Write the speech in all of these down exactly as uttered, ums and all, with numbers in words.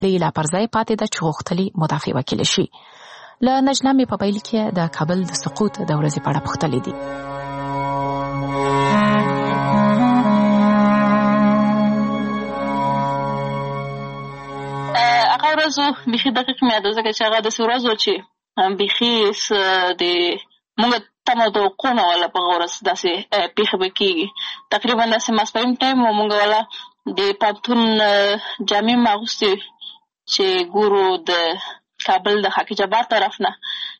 لا پر ځای پاتې ده چې غوښتلې مدافع وکیل شي. له نجله مې په پیل کې د کابل د سقوط د ورځې په اړه پوښتلې دي. هغه ورځ بیخي دقیق مې یاد ده، ځکه چې هغه داسې ورځ وه چې بیخي د موږ تمه توقع نه وله په هغه ورځ داسې پېښه به کېږي. تقریبا داسې ماسپښین ټایم و، موږ والا د پوهنتون جامې مې اغوستې چې ګورو د کابل د خاک جبار طرف نه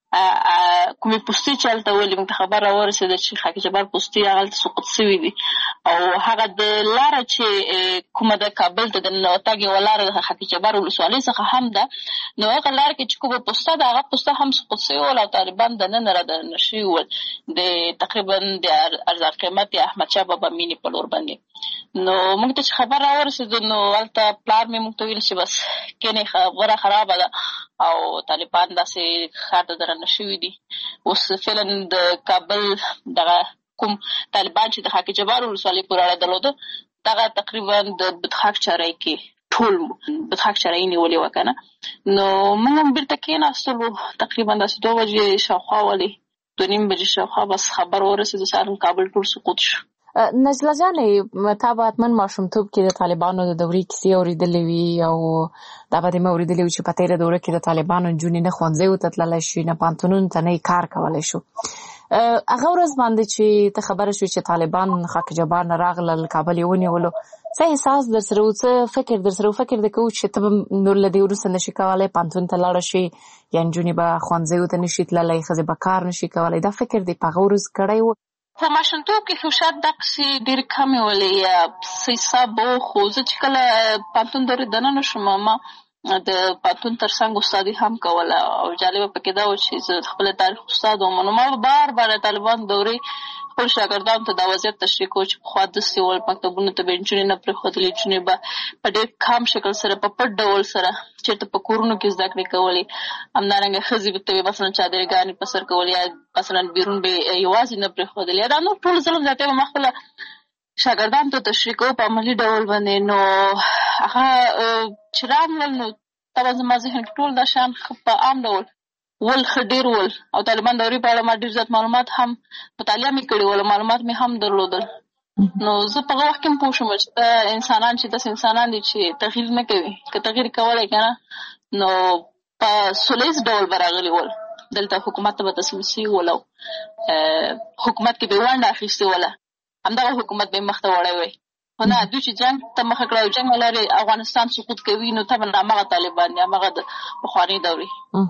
کومې پوستې چې هلته ولې موږ ته خبر راورسېده چې خاک جبار پوستې هغلته سقوط سوي دي، او هغه د لاره چې کومه د کابل ته د ننوتګ یوه لاره د خاک جبار ولسوالۍ څخه هم ده، نو هغه لاره کې چې کومه پوسته ده هغه پوسته هم سقوط سوي ول او طالبان دننه را دننه شوي ول د تقریبا د ارزان قیمت د احمدشاه بابا مینې په لور باندې. نو موږ ته چې خبر راورسېدو نو هلته پلار مې موږ ته ویل چې بس کینې خبره خرابه ده او طالبان داسې ښار ته درنه شوي دي. اوس فعلا د کابل دغه کوم طالبان چې د خاک جبار ولسوالۍ پورې اړه درلوده، دغه تقریبا د بدخاک چارۍ کې ټول بدخاک چارۍ نیولې وه که نه. نو موږ هم بېرته کېناستلو، تقریبا داسې دوه بجې شاوخوا ولې دوه نیم بجې شاوخوا بس خبر ورسېدو سهار کابل ټول سقوط شو. نجله جانې، تا به حتما ماشومتوب کې د طالبانو د دورې کیسې اورېدلې وي او دا به دې مې اورېدلې وي چې په تېره دوره کې د طالبانو نجونې نه ښوونځیو ته تللی شي، نه پوهنتونونو ته نه یې کار کولی شو. هغه ورځ باندې چې ته خبره شوې چې طالبان خاک جبار نه راغلل، کابل یې ونیولو، څه احساس در سره و، څه فکر در سره و؟ فکر دې کوو چې ته به نور له دې وروسته نشي کولی پوهنتون ته لاړه شي، یا نجونې به ښوونځیو ته نشي تللی، ښځې به کار نشي کولی؟ دا فکر دې په هغه ورځ کړی و؟ په ماشومتوب کې خو شاید دقسې ډېرې کمې ولې یا څه حساب به و، خو زه چې کله پوهنتون دورې دننه شوم ما د پوهنتون تر څنګ استادي هم کوله او جالبه پکې دا و چې زه خپل تاریخ استاد وم. نو ما به بار بار د طالبان دورې خپل شاګردانو ته دا وضعیت تشریح کوو چې پخوا داسې ول، مکتبونو ته به نجونې نه پرېښودلې، نجونې به په ډېر کم شکل سره په پټ ډول سره چېرته په کورونو کې زده کړې کولې. همدارنګه ښځې ته به مثلا چادرګانې په سر کولې یا مثلا بیرون به یوازې نه پرېښودلې، یا دا نور ټول ظلم زیاتې به ما خپله شاګردانو ته تشریح کوو په عملي ډول باندې. نو هغه چې راغلل نو طبعا زما ذهن کې ټول دا شیان په عام ډول ول ښه ډېر ول، او طالبان دورې په اړه ما ډېر زیات معلومات هم مطالعه مې کړې ول، معلومات مې هم درلودل. نو زه په هغه وخت کې هم پوه شوم چې دا انسانان چې داسې انسانان دي چې تغییر نه کوي، که تغییر کولی که نه نو په سوله ییز ډول به راغلي ول. دلته حکومت ته به تسلیم سوي ول او حکومت کې به یې ونډه اخیستې وله، همدغه حکومت به یې مخته وړی وی. خو نه، دوی چې جنګ ته مخه کړه او جنګ له لارې افغانستان سقوط کوي، نو طبعا همغه طالبان دي، همغه د پخوانۍ دورې.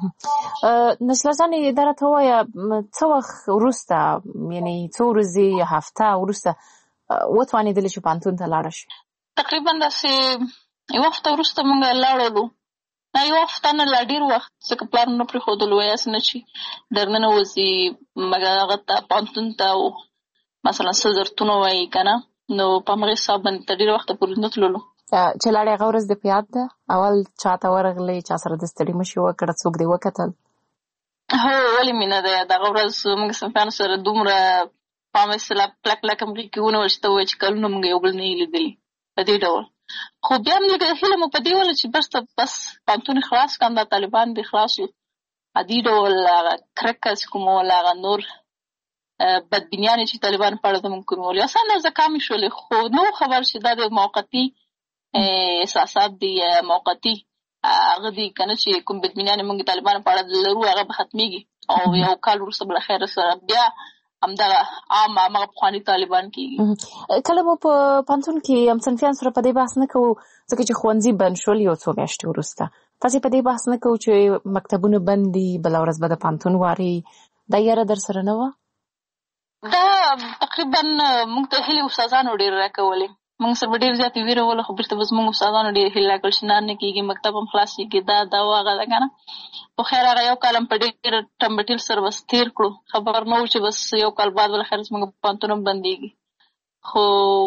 نجله جانې، دا راته ووایه څه وخت وروسته، یعنې څو ورځې یا هفته وروسته وتوانېدلې چې پوهنتون ته لاړه شي؟ تقریبا داسې یوه هفته وروسته موږ لاړلو، نه یوه هفته نه، لا ډېر وخت، ځکه پلار مو نه پرېښودلو، هسې نه چې درننه وځي هغه ته پوهنتون ته مثلا څه زرتونه وایي که نه، نو په همغې حساب باندې تر ډېره وخته پورې نه تللو. چې لاړې هغه ورځ دې په یاد ده؟ اول چا ته ورغلې، چا سره د ستړي مشي وکړه، څوک دې وکتل؟ هو، ولې مې نه ده یاد. هغه ورځ موږ صنفیانو سره دومره په عامه اصطلاح کلک کلک همغې کې ونیول چې ته ووایې چې کلونه موږ یو بل نه یې لیدلي په دې ډول. خو بیا هم لږه هیله مو په دې وله چې بس بس پوهنتون یې خلاص کړم، دا طالبان دې خلاص وو، عادي ډول هغه کرکه چې کومه وله، هغه نور بدبینیانې چې طالبان په اړه زموږ کومې ولې اسان اندازه کمې شولې، خو نه و خبر چې دا د موقتي احساسات دي یا موقتي هغه دي که نه، چې کوم بدبینیانې موږ طالبانو په اړه لرو هغه به ختمېږي او یو کال وروسته به له خیره سره بیا همدغه عام همغه پخواني طالبان کېږي. کله مو په پوهنتون کې هم صنفیانو سره په دې بحث نه کوو، ځکه چې ښوونځي بند شول یو څو میاشتې وروسته، تاسې په دې بحث نه کوو چې مکتبونه بند دي، بله ورځ به د پوهنتون وارې، دا یاره در سره نه وه؟ دا تقریبا موږ ته هیلې استادانو ډېر راکولې، موږ سره به ډېر زیاتې ویره وله، خو بېرته به زموږ استادانو ډېر هیلې راکړل چې نه نه کېږي، مکتب هم خلاصېږي، دا دا و هغه ده که نه. خو خیر هغه یو کال هم په ډېر ټمبټیل سره بس تېر کړو، خبر نه و چې بس یو کال بعد بالاخره زموږ پوهنتون هم بندېږي. خو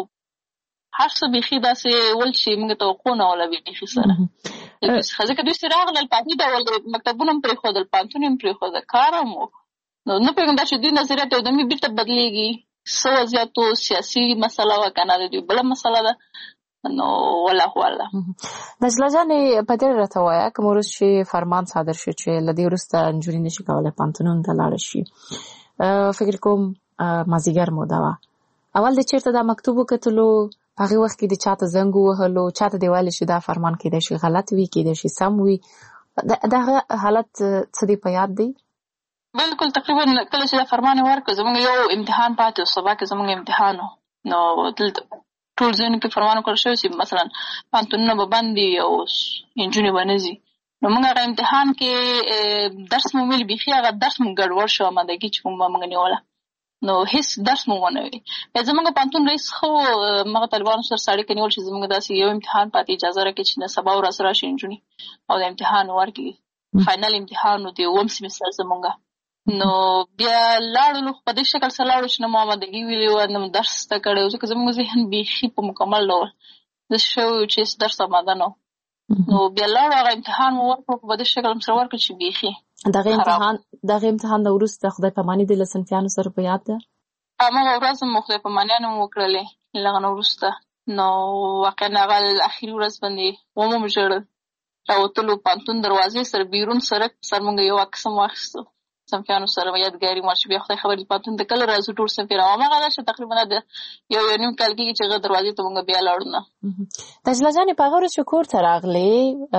هر څه بیخي داسې ول چې موږ توقع نه وله بیخي سره، ځکه دوی چې راغلل په عادي ډول مکتبونه هم پرېښودل، پوهنتون هم پرېښوده، کار هم و. نو نه پوهېږم دا چې دوی نظریات یودمي بېرته بدلېږي، څه وضعیت و، سیاسي مسله وه که نه د دوی بله مسله ده. نو والله والله نجله جانې په دې راته وایه کوم ورځ چې فرمان صادر شو چې لدې وروسته نجونې نشي کولی پانتونون ته لاړه شي فکر کوم مازیګر مو دا وه اول د چېرته دا مکتوب وکتلو په هغې وخت کې د چاته زنګ ووهلو چاته دې ویلی چې دا فرمان کیدای شي غلط وي کیدای شي سم وي د هغه حالت څه دی په یاد دی بالکل تقریبا کله چې دا فرمان یې ورکړ زموږ یو امتحان پاتې و سبا کې زموږ امتحان و نو دلته ټول ځایونو کې فرمان وکړل شوی چې مثلا پانتونونه به بند دي او نجونې به نه ځي نو موږ هغه امتحان کې درس مو ویل بیخي هغه درس مو ګډوډ شو امادګي چې کوم موږ نیوله نو هیڅ درس مو ونه وي زموږ پانتون رئیس خو موږ طالبانو سره سړی کې نیول چې زموږ داسې یو امتحان پاتې اجازه راکړي چې نه سبا ورځ راشي نجونې او د امتحان ورکړي فاینل امتحان و د اووم سیمستر زموږ نو بیا لاړو په دې شکل سره لاړو چې نه مو امادګي ویلې وه نه مو درس زده کړی و ځکه زموږ ذهن بیخي په مکمل ډول زه شوی و چې درس اماده نه نو بیا لاړو هغه امتحان مو ورکړو په دې شکل مو سره ورکړو چې بیخي دغه امتحان دغه امتحان نه وروسته خدای پاماني د لسنفیانو سره په یاد ده هماغه ورځ مو خدای پامانیانو مو وکړلې له هغه نه وروسته نو واقعا هغه اخري ورځ باندې ومو مو ژړل راوتلو پانتون دروازې سره بیرون سړک سر مونږ یو عکس هم واخیستو صنفیانو سره یادګاري مال چې بیا خدای خبر دې پانتون ته کله راځو ټول صنفي را هماغه ده چې تقریبا د یو یو نیم کال کېږي چې هغه دروازې ته مونږ بیا لاړو نه نجله جانې په هغه ورځ چې کور ته راغلې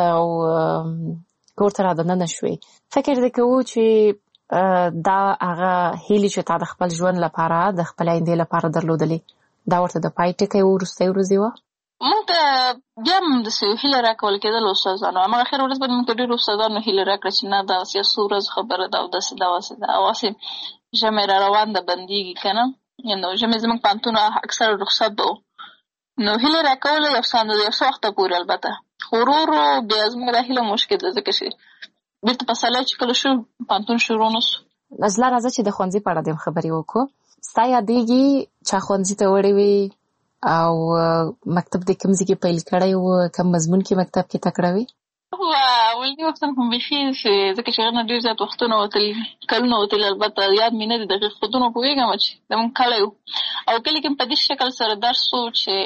او کور ته رادننه شوې فکر دې کوو چې دا هغه هیلې چې تا د خپل ژوند لپاره د خپل آیندې لپاره درلودلې دا ورته د پای ټکی وروستۍ ورځې وه موږ ته بیا هم داسې یو هیله راکول کېدل استادانو هماغه اخر ورځ باندې موږ ته ډېرو استادانو هیله راکړه چې نه دا داسې څو ورځو خبره ده او داسې ده واسې ده او هسې ژمی را روان ده بندېږي که نه نو ژمی زموږ پوهنتون اکثره رخصت به نو هیله راکوله یو څه اندازه یو څه وخته پورې البته خو ورو ورو بیا زموږ دا هیله مشکل ده ځکه چې بېرته پسرلی چې کله شو پوهنتون شروع نه سو نجله راځه چې د ښوونځي په اړه دې خبرې وکړو ستا یادېږي چا ښوونځي ته وړې وې او مکتب د کوم ځای کې پیل کړی و کوم مضمون کې مکتب کې تکړه وې اولني وختونه خو بیخي ځکه چې هغه نه ډېر زیات وختونه وتلي کلونه وتلي البته یاد مې نه دي دقیق خودونه پوهېږم چې زموږ کلی و او کلي کې په دې شکل سره درس و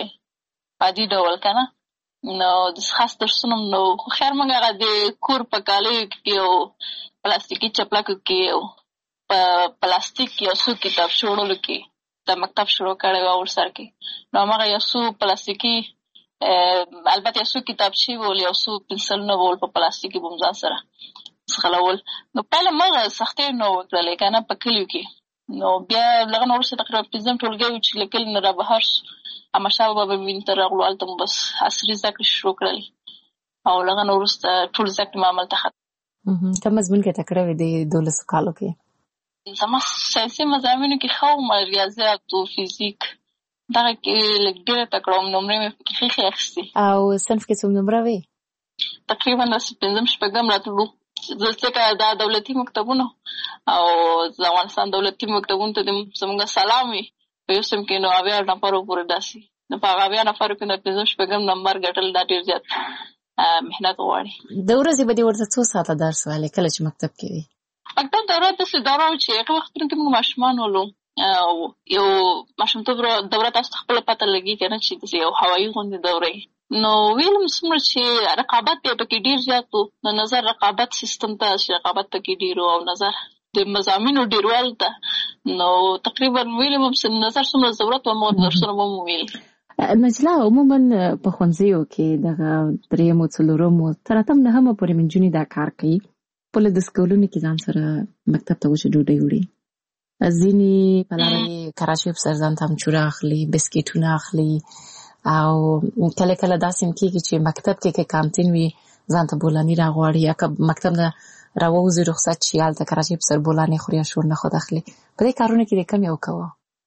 چې عادي ډول که نه نو د خاص درسونه نو خو خیر موږ هغه د کور په کالیو کې او پلاستیکي چپلکو کې او په پلاستیک یو څو کتاب شوړلو کې د مکتب شروع کړی و ورسره کې نو هماغه یو څو پلاستیکي البته یو څو کتابچې ول یو څو پنسلونه ول په پلاستیک کې به م ځان سره ځغلول نو پیله مغه سختۍ نه وکړلې که نه په کلیو کې نو بیا له هغه نه وروسته تقریبا پنځم ټولګی و چې له کلي نه رابهر سو احمدشاه بابا مینې ته راغلو هلته مو بس عصري زده کړې شروع کړلې او له هغه نه وروسته ټول زده کړې مو هملته ختم کوم مضمون کې تکړه وې د دولسو کالو کې زما ساینسي مضامینو کې ښه وم ریاضیات او فزیک دغه کې لږ ډېره تکړه وم نمرې مې پکې ښې ښې اخیستې او صنف کې څوم نمره وې تقریبا داسې پنځم شپږم راتلو ځکه دا دولتي مکتبونه او د افغانستان دولتي مکتبونو ته زموږ سلام وي په یو صنف کې نو اویا نفرو پورې داسې نو په هغه اویا نفرو کې د پنځم شپږم نمبر ګټل دا ډېر زیات محنت غواړي د ورځې به دې ورته څو ساعته درس ویلی کله چې مکتب کې وې مکتب دوره داسې دوره وه چې هغه وختونو کې موږ ماشومان ولو او یو ماشومتوب دوره تاسو ته خپله پته لګي که نه چې داسې یو هوایي غوندې دوره نو ویلم څومره چې رقابت بیا پکې ډېر زیات و نو نظر رقابت سیستم ته چې رقابت پکې ډېر و او نظر د مضامینو ډېروالو ته نو تقریبا ویلم هم نظر څومره ضرورت و هماغه درسونه به مو ویل نجله عموما په ښوونځیو کې دغه درېیمو څلورمو تر اتم نهمه پورې نجونې دا کار کوي خپله د سکولونو کې ځان سره مکتب ته وچه ډوډۍ وړي ځینې په لاره یې کراچۍ په سر ځان ته امچوره اخلي بسکیټونه اخلي او کله کله داسې هم کېږي چې مکتب کې که کانتین وي ځان ته بولاني راغواړي یا که مکتب نه راووځي رخصت شي هلته کراچۍ په سر بولاني خوري یا شورنه خود اخلي په دې کارونو کې د کم یو کوه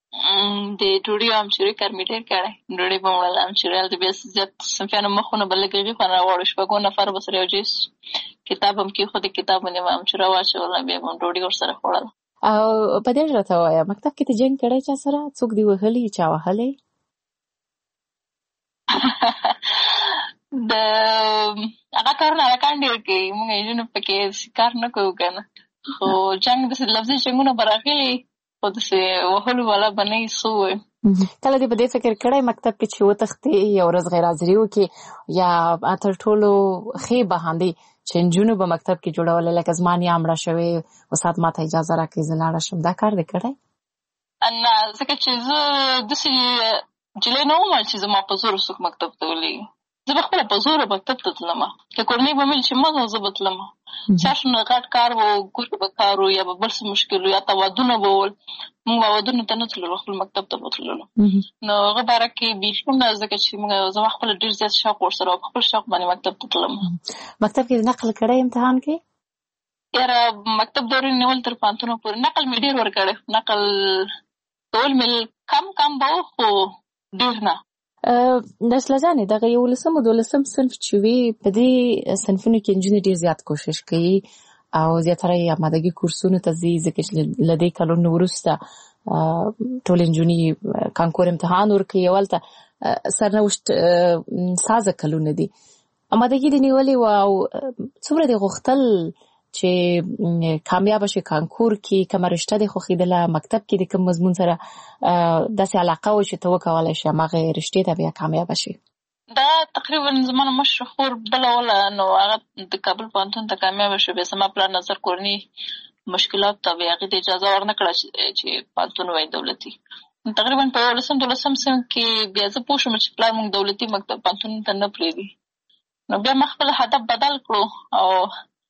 د ډوډۍ او امچورۍ کار مې ډېر کړی ډوډۍ به مو وړله امچورۍ هلته بیا زیات صنفیانو مخونه به لږ هغې خوند راواړو شپږو نفرو به سره یو ځای سو کتاب هم کېښود کتاب باندې به امچوره واچوله بیا به م ډوډۍ ورسره خوړله او په دې راته ووایه مکتب کې ته جنګ کړی چا سره څوک دې وهلي چا وهلی د هغه کارونه هلکان ډېر کوي مونږ نجونو پکې کار نه کوو که نه خو جنګ داسې لفظي جنګونه به راغلي خو داسې وهلو والا به نه وي څه ووایم کله دې په دې فکر کړی مکتب کې چې وتښتې یو ورځ غیر حاضري وکړې یا تر ټولو ښې بهانې چې نجونو به مکتب کې جوړولې لکه زما نیا مړه شوې استاد ماته اجازه راکړي زه لاړه شم، دا کار دې کړی؟ نه، ځکه چې زه داسې نجلۍ نه وم چې زما په زور څوک مکتب ته ولېږي. زه به خپله په زوره مکتب ته تلمه، که کورنۍ به مې چې مه ځه زه به تلمه. چا شنه غټ کار به و، کور به کار و یا به بل څه مشکل و یا ته ودونه به ول، موږ به ودونو ته نه تللو، خپل مکتب ته به تللو. نو هغه باره کې بیخي نه، ځکه چې موږ زما خپله ډېر زیات شوق ورسره و، په خپل شوق باندې مکتب ته تلم. مکتب کې نقل کړی امتحان کې؟ یاره مکتب دورې نیول تر پوهنتونه پورې نقل مې ډېر ورکړی، نقل کول مې کم کم به و خو ډېر نه. نسله جانې دغه یولسم او دولسم صنف چې وي په دې صنفونو کې نجونې ډېر زیات کوشش کوي او زیاتره یې آمادګي کورسونو ته ځي، ځکه چې له دې کلونو وروسته ټولې نجونې کانکور امتحان ورکوي او هلته سرنوشت سازه کلونه دي. آمادګي دې نیولې وه او څومره دې غوښتل چې کامیابه شي کانکور کې، کومه رشته دې خوښېدله، مکتب کې د کوم مضمون سره داسې علاقه وه چې ته وکولی شي هماغې رشتې ته بیا کامیابه شي؟ دا تقریبا زما نه مشره خور بله وله، نو هغه د کابل پوهنتون ته کامیابه شو. بیا زما پلار نظر کورني مشکلات ته بیا هغې ته اجازه ورنه کړه چې پوهنتون وایي دولتي. تقریبا په یولسم دولسم صنف کې بیا زه پوه شوم چې پلار موږ دولتي مکتب پوهنتون ته نه پرېږدي. نو بیا ما خپل هدف بدل کړو او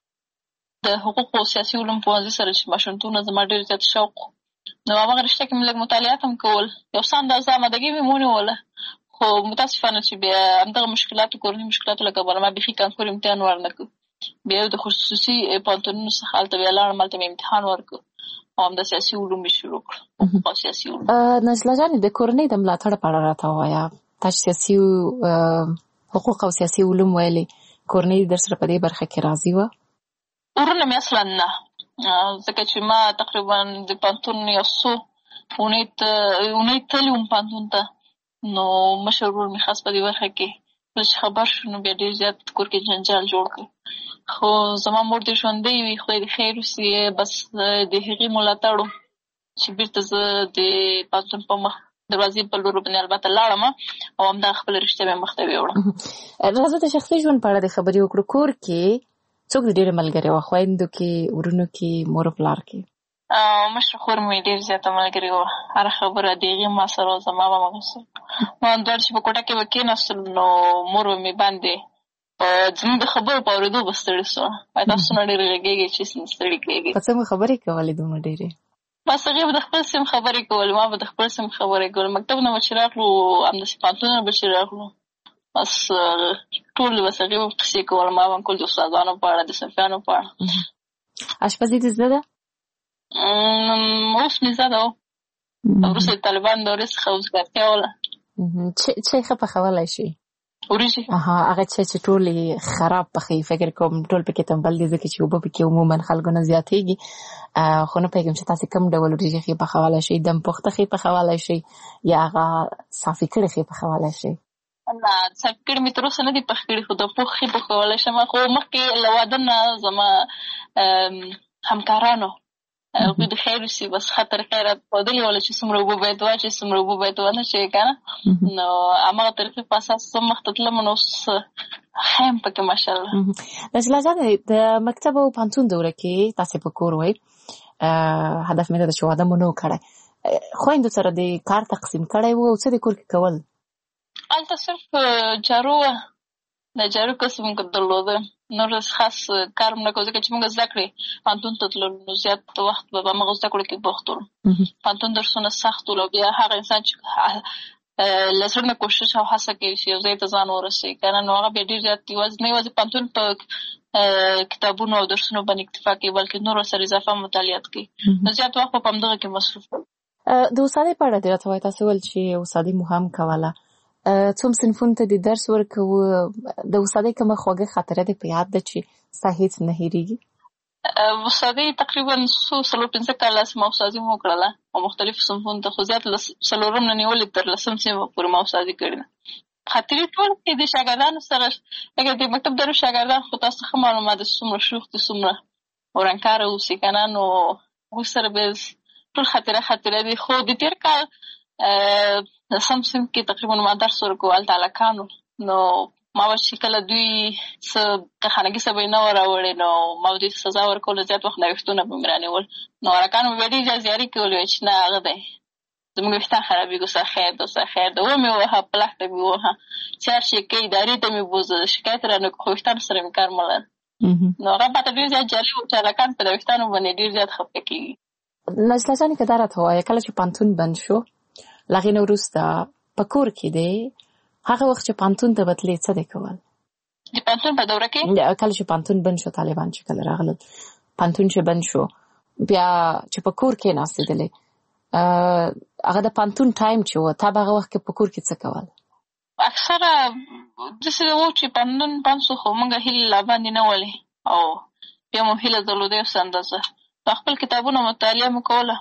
د حقوقو او سیاسي علوم پوهنځي سره چې ماشومتوب نه زما ډېر زیات شوق و، نو هماغه رشته کې مې لږ مطالعات هم کول، یو څه اندازه آمادګي مې ونیوله، خو متاسفانه چې بیا همدغه مشکلاتو کورني مشکلاتو له کبله ما بیخي کانکور امتحان ورنه کړ. بیا یو د خصوصي پوهنتونونو څخه هلته بیا لاړم، هلته مې امتحان ورکړ او همدا سیاسي علوم مې شروع کړ، حقوق او سیاسي علوم. نجله جانې د کورنۍ د ملاتړ په اړه راته ووایه. تا چې سیاسي حقوق او سیاسي علوم ویلې، کورنۍ در سره په دې برخه کې راضي وه؟ ورونه مې اصلا نه، ځکه چې ما تقریبا د پوهنتون یو څو اونۍ تللې وم پوهنتون ته، نو مشر ورور مې خاص په دې برخه کې کله چې خبر شو نو بیا ډېر زیات کور کې جنجال جوړ کړ. خو زما مور دې ژوندۍ وي، خدای دې خیر وسي، بس د هغې ملاتړ و چې بېرته زه د پوهنتون په مخ دروازې په لور باندې البته لاړم او همدغه خپله رشته مې مخته ویوړه. راځه د شخصي ژوند په اړه دې خبرې وکړو. کور کې څوک د ډېرې ملګرې وه؟ خویندو کې، ورونو کې، مور او پلار کې؟ مشره خور مې ډېر زیاته ملګرې وه، هره خبره د هغې ما سره وه، زما به هماغسې. ما دواړه چې په کوټه کې به کېناستلو نو مور به مې باندې په زموږ د خبرو په اورېدو به ستړې سوه، وایي تاسو څومره ډېرې غږېږئ چې ستړي کېږئ. په څنګه خبرې کولې دومره ډېرې؟ بس هغې به د خپل سیم خبرې کولې، ما به د خپل سیم خبرې کولې. مکتب نه به چې راغلو همداسې پوهنتون نه به چې راغلو بس ټول بس هغې به قصې کول، ما به هم کول د استادانو په اړه، د صنفیانو په اړه. اشپزي دې زده ده؟ اوس مې زده وه، وروسته د طالبانو دورې څخه وزګارتیا وله. چای ښه پخولی شي؟ وریجې؟ اها، هغه چای چې ټول خراب پخوي، فکر کوم ټول پکې تنبل دي ځکه چې اوبه پکې عموما خلکو نه زیاتېږي، خو نه پوهېږم چې تاسې کوم ډول وریجې ښې پخولی شئ؟ دم پخته ښې پخولی شئ یا هغه صافي کړې ښې پخولی شئ؟ نه، صافي کړې مې تر اوسه نه دي پخ کړي، خو د پوخ ښې پخولی شم. خو مخکې له واده نه زما همکارانو هغوی د خیر وسي بس خطر خیرات ښودلې وله چې څومره اوبه باید واچوي، څومره اوبه باید ونچوي که نه، نو هماغه طریقې په اساس زه مخته تلم، نو اوس ښه یم پکې ماشاءالله. نجله جانې د مکتب او پوهنتون دوره کې تاسې په کور وئ، هدف مې دا ده چې واده مو نه و کړی، خویندو سره د کار تقسیم کړی و او څه د کور کې کول؟ هلته صرف جارو وه، د جارو کس موږ درلوده، نور خاص کار هم نه کوو ځکه چې موږ زده کړې پوهنتون ته تللو، نو زیات وخت به په همغه زده کړو کې بوخت وو. پوهنتون درسونه سخت وو، بیا هغه انسان چې له زړه نه کوشش او هڅه کوي چې یو ځای ته ځان ورسوي که نه، نو هغه بیا ډېر زیات یوازې نه یوازې پوهنتون په کتابونو او درسونو باندې اکتفا کوي بلکې نور ورسره اضافه مطالعات کوي، نو زیات وخت به په همدغه کې مصروف وو. د استادۍ په اړه دې راته وایي، تاسې ویل چې استادي مو هم کوله، څوم صنفونو ته دې درس ورکوو؟ د استادۍ کومه خوږه خاطره دې په یاد ده چې ستا هېڅ نه هېرېږي؟ استادۍ تقریبا څو څلور پنځه کاله ما استادي مو وکړله او مختلفو صنفونو ته، خو زیات له څلورم نه نیولې تر لسم صنفه پورې ما استادي کړې ده. خاطرې ټول کې د شاګردانو سره لکه د مکتب دارو شاګردان خو تاسو ښه معلومات ده څومره شوخ دي، څومره ورانکاره اوسي که نه، نو هغوی سره به ټول خاطره خاطره دي. خو د تېر کال سم سم کې تقریبا ما درس ورکو هلته هلکانو نو ما به چې کله دوی څه خانګي څه به یې نه وه راوړې نو ما به دوی ته سزا ورکوله زیات وخت نوښتونه به مې رانیول نو هلکانو به بیا ډېر زیات زیاري کولې وایي چې نه هغه دی زموږ ویښتان خرابېږي اوسه خیر ده اوسه خیر ده ومې ووهه په لښته مې ووهه چې هر شي کوي ادارې ته مې بوزه شکایت رانه خو ویښتانو سره مې کار مه لره نو هغه ماته ډېر زیات جالب و چې هلکان په د ویښتانو باندې ډېر زیات خفه کېږي. نجله جانې که دا راته ووایه کله چې پوهنتون بند شو له هغې نه وروسته په کور کې دی هغه وخت چې پوهنتون ته بتلې څه دی کول؟ د پوهنتون په دوره کې کله چې پوهنتون بند شو طالبان چې کله راغلل پوهنتون چې بند شو بیا چې په کور کې ناستېدلې هغه د پوهنتون ټایم چې و تا به هغه وخت کې په کور کې څه کول؟ اکثره داسې و چې پوهنتون بند شو خو موږ هیلې لا باندې نه ولې او بیا مو هیله درلوده یو څه اندازه په خپل کتابونه مطالعه مو کوله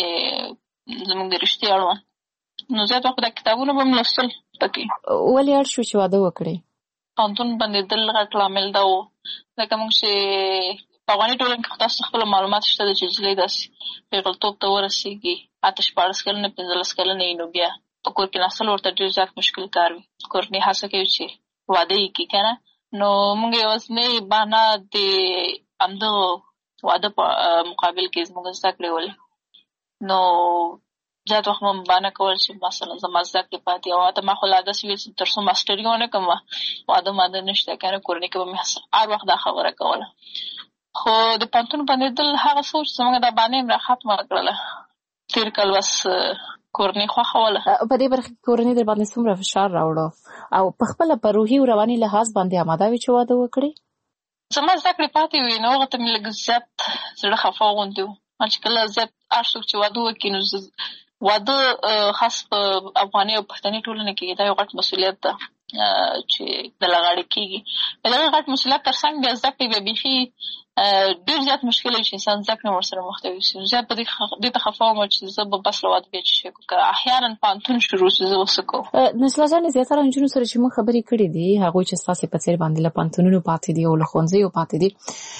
زموږ د رشتې اړوند نو زیات وخت دا کتابونه به مې لوستل پکې. ولې اړ شو چې واده وکړې؟ پوهنتون بندېدل غټ لامل دا و لکه موږ چې په افغاني ټولنه کې خو تاسو خپله معلومات شته ده چې نجلۍ داسې پېغلتوب ته ورسېږي اته شپاړس کلنه پنځلس کلنه یې نو بیا په کور کې ناستل ورته ډېر زیات مشکل کار وي. کورنۍ هڅه کوي چې واده یې کړي که نه نو موږ یوازینۍ بهانه د همدغه واده په مقابل کې زموږ زده کړې ولې نو زیات وخت مې بهانه کول چې مثلا زما زده کړې پاتې او حتی ما خو لا داسې ویل چې تر څو ماسټري ونه کړم واده ماده نشته که نه کورنۍ کې به مې هر وخت دا خبره کوله خو د پوهنتون بندېدل هغه څه و چې زموږ دا بهانه یې را ختمه کړله تېر کال بس کورنۍ خوښوله. په دې برخه کې کورنۍ در باندې څومره فشار راوړه او په خپله په روحي او رواني لحاظ باندې اماده وې چې واده وکړې؟ زما زده کړې پاتې وې نو هغه ته مې لږ زیات زړه خفه غوندې و چې کله زیات هر څوک چې واده وکړي نو واده خاص په افغاني او پښتني ټولنه کې دا یو غټ مسؤلیت ده چې د لغاړې کېږي د دغه غټ مسؤلیت تر څنګ بیا زده کړې بیا بیخي ډېر زیات مشکل وي چې انسان زده کړې ورسره مخته وي زیات په دې ته خفه وم چې زه به بس له واده بیا چې شی کوم که احیانا پوهنتون شروع شي زه به څه کوم. نجله جانې زیاتره نجونو سره چې موږ خبرې کړې دي هغوی چې ستاسې په څېر باندې له پوهنتونونو پاتې دي او له ښوونځیو پاتې دي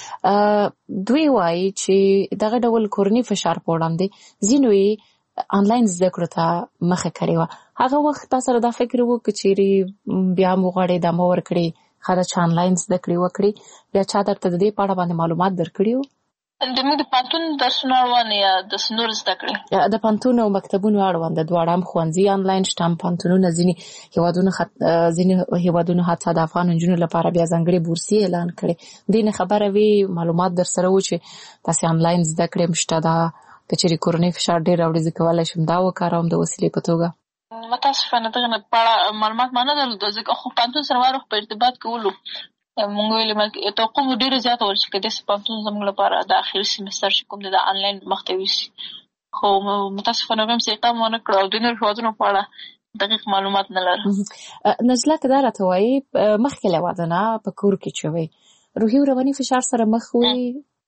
دوی وایي چې دغه ډول کورني فشار په وړاندې ځینو یې آنلاین زده کړو ته مخه کړې وه هغه وخت تا سره دا فکر و که چېرې بیا هم وغواړې ادامه ورکړې ښه ده چې آنلاین زده کړې وکړې بیا چا درته د دې په اړه باندې معلومات درکړي وو؟ زموږ د پوهنتون درسونه اړوند یا داسې نور زده کړې د پوهنتون او مکتبونو اړوند د دواړه هم ښوونځي آنلاین شته هم پوهنتونونه ځینې هېوادونو ځینې هېوادونو حتی د افغان نجونو لپاره بیا ځانګړې بورسي اعلان کړې دې نه خبره وي معلومات در سره و چې داسې آنلاین زده کړې هم شته ده که چېرې کورنۍ فشار ډېر راوړي زه کولی شم دا وکاروم د وسیلې په توګه؟ متاسفانه دغه نه په اړه معلومات ما نه درلوده ځکه خو پوهنتون سره هر وخت په ارتباط کې ولو مونږ ویلې توقع مو ډېره زیاته وه چې که داسې پوهنتون زموږ لپاره د اخري سیمستر چې کوم دی د آنلاین مخته یوسي خو متاسفانه هغوی هم څه اقدام ونه کړه او د نورو هېوادونو په اړه دقیق معلومات نه لرم. نجله که دا راته وایي مخکې له واده نه په کور کې چې وی روحي او رواني فشار سره مخ وي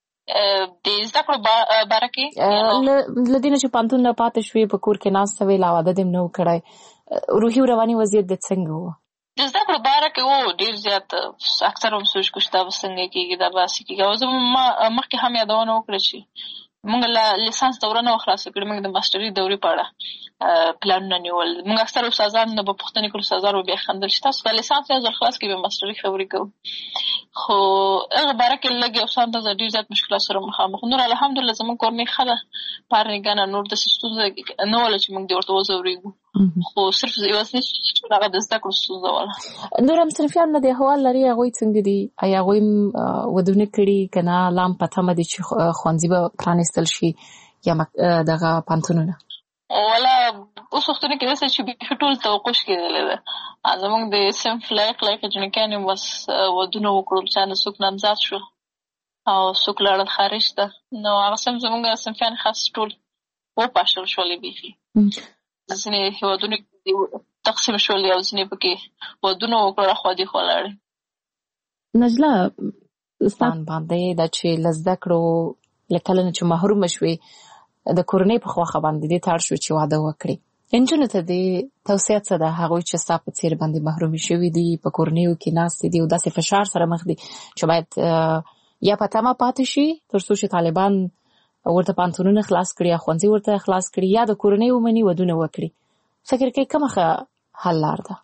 د زده کړو باره کې له دې نه چې پوهنتون نه پاتې شوې په کور کې ناسته وې لا واده دې هم نه و کړی روحي او رواني وضعیت دې څنګه و؟ د زده کړو باره کې و ډېر زیات اکثر هم سوچ کوو چې دا به څنګه کېږي دا به هسې کېږي او زه ما مخکې هم یادونه وکړه چې موږ له لیسانس دوره نه وه خلاصه کړې موږ د ماسټري دورې په اړه پلانونه نیول موږ اکثر استادان نه به پوښتنې کړو استادان به بیا خندل چې تاسو دا لیسانس یو ځل خلاص کړئ بیا ماسټري خبرې کوو خو هغه باره کې لږ یو څه اندازه ډېر زیات مشکلات سره مخامخ نور الحمدلله زموږ کورنۍ ښه ده په هر نګاه نور داسې ستونزه نه وله چې موږ دې ورته وځورېږو خو صرف یوازینی هغه د زده کړو ستونزه وله. نور هم صنفیان نه دې احوال لري هغوی څنګه دي ایا هغوی هم ودونه کړي که نه لا هم په تمه دي چې ښوونځي به پرانیستل شي یا دغه پوهنتونونه؟ والا اوس وختونه کې داسې چې بیخي ټول توقف کېدلی ده زموږ د صنف لایق لایق جنکیانې بس ودونه وکړل چا نه څوک نامزاد شو او څوک لاړل خارج ته نو هغه صنف زموږ صنفیان خاص ټول وپاشل شولې بیخي ځینې هېوادونو کې تقسیم شولې او ځینې پکې ودونه وکړل خوا دې خوا لاړې. نجله ستان باندې دا چې له زده کړو له کله نه چې محرومه شوې د کورنۍ په خواښه باندې دې ته اړ شو چې واده وکړې نجونو ته دې توصیه څه ده هغوی چې ستا په څېر باندې محرومې شوي دي په کورنیو کې ناستې دي او داسې فشار سره مخ دي چې باید یا په تمه پاتې شي تر څو چې طالبان ورته پوهنتونونه خلاص کړي یا ښوونځي ورته خلاص کړي یا د کورنۍ ومني ودونه وکړي فکر کوي کومه ښه حل لار ده؟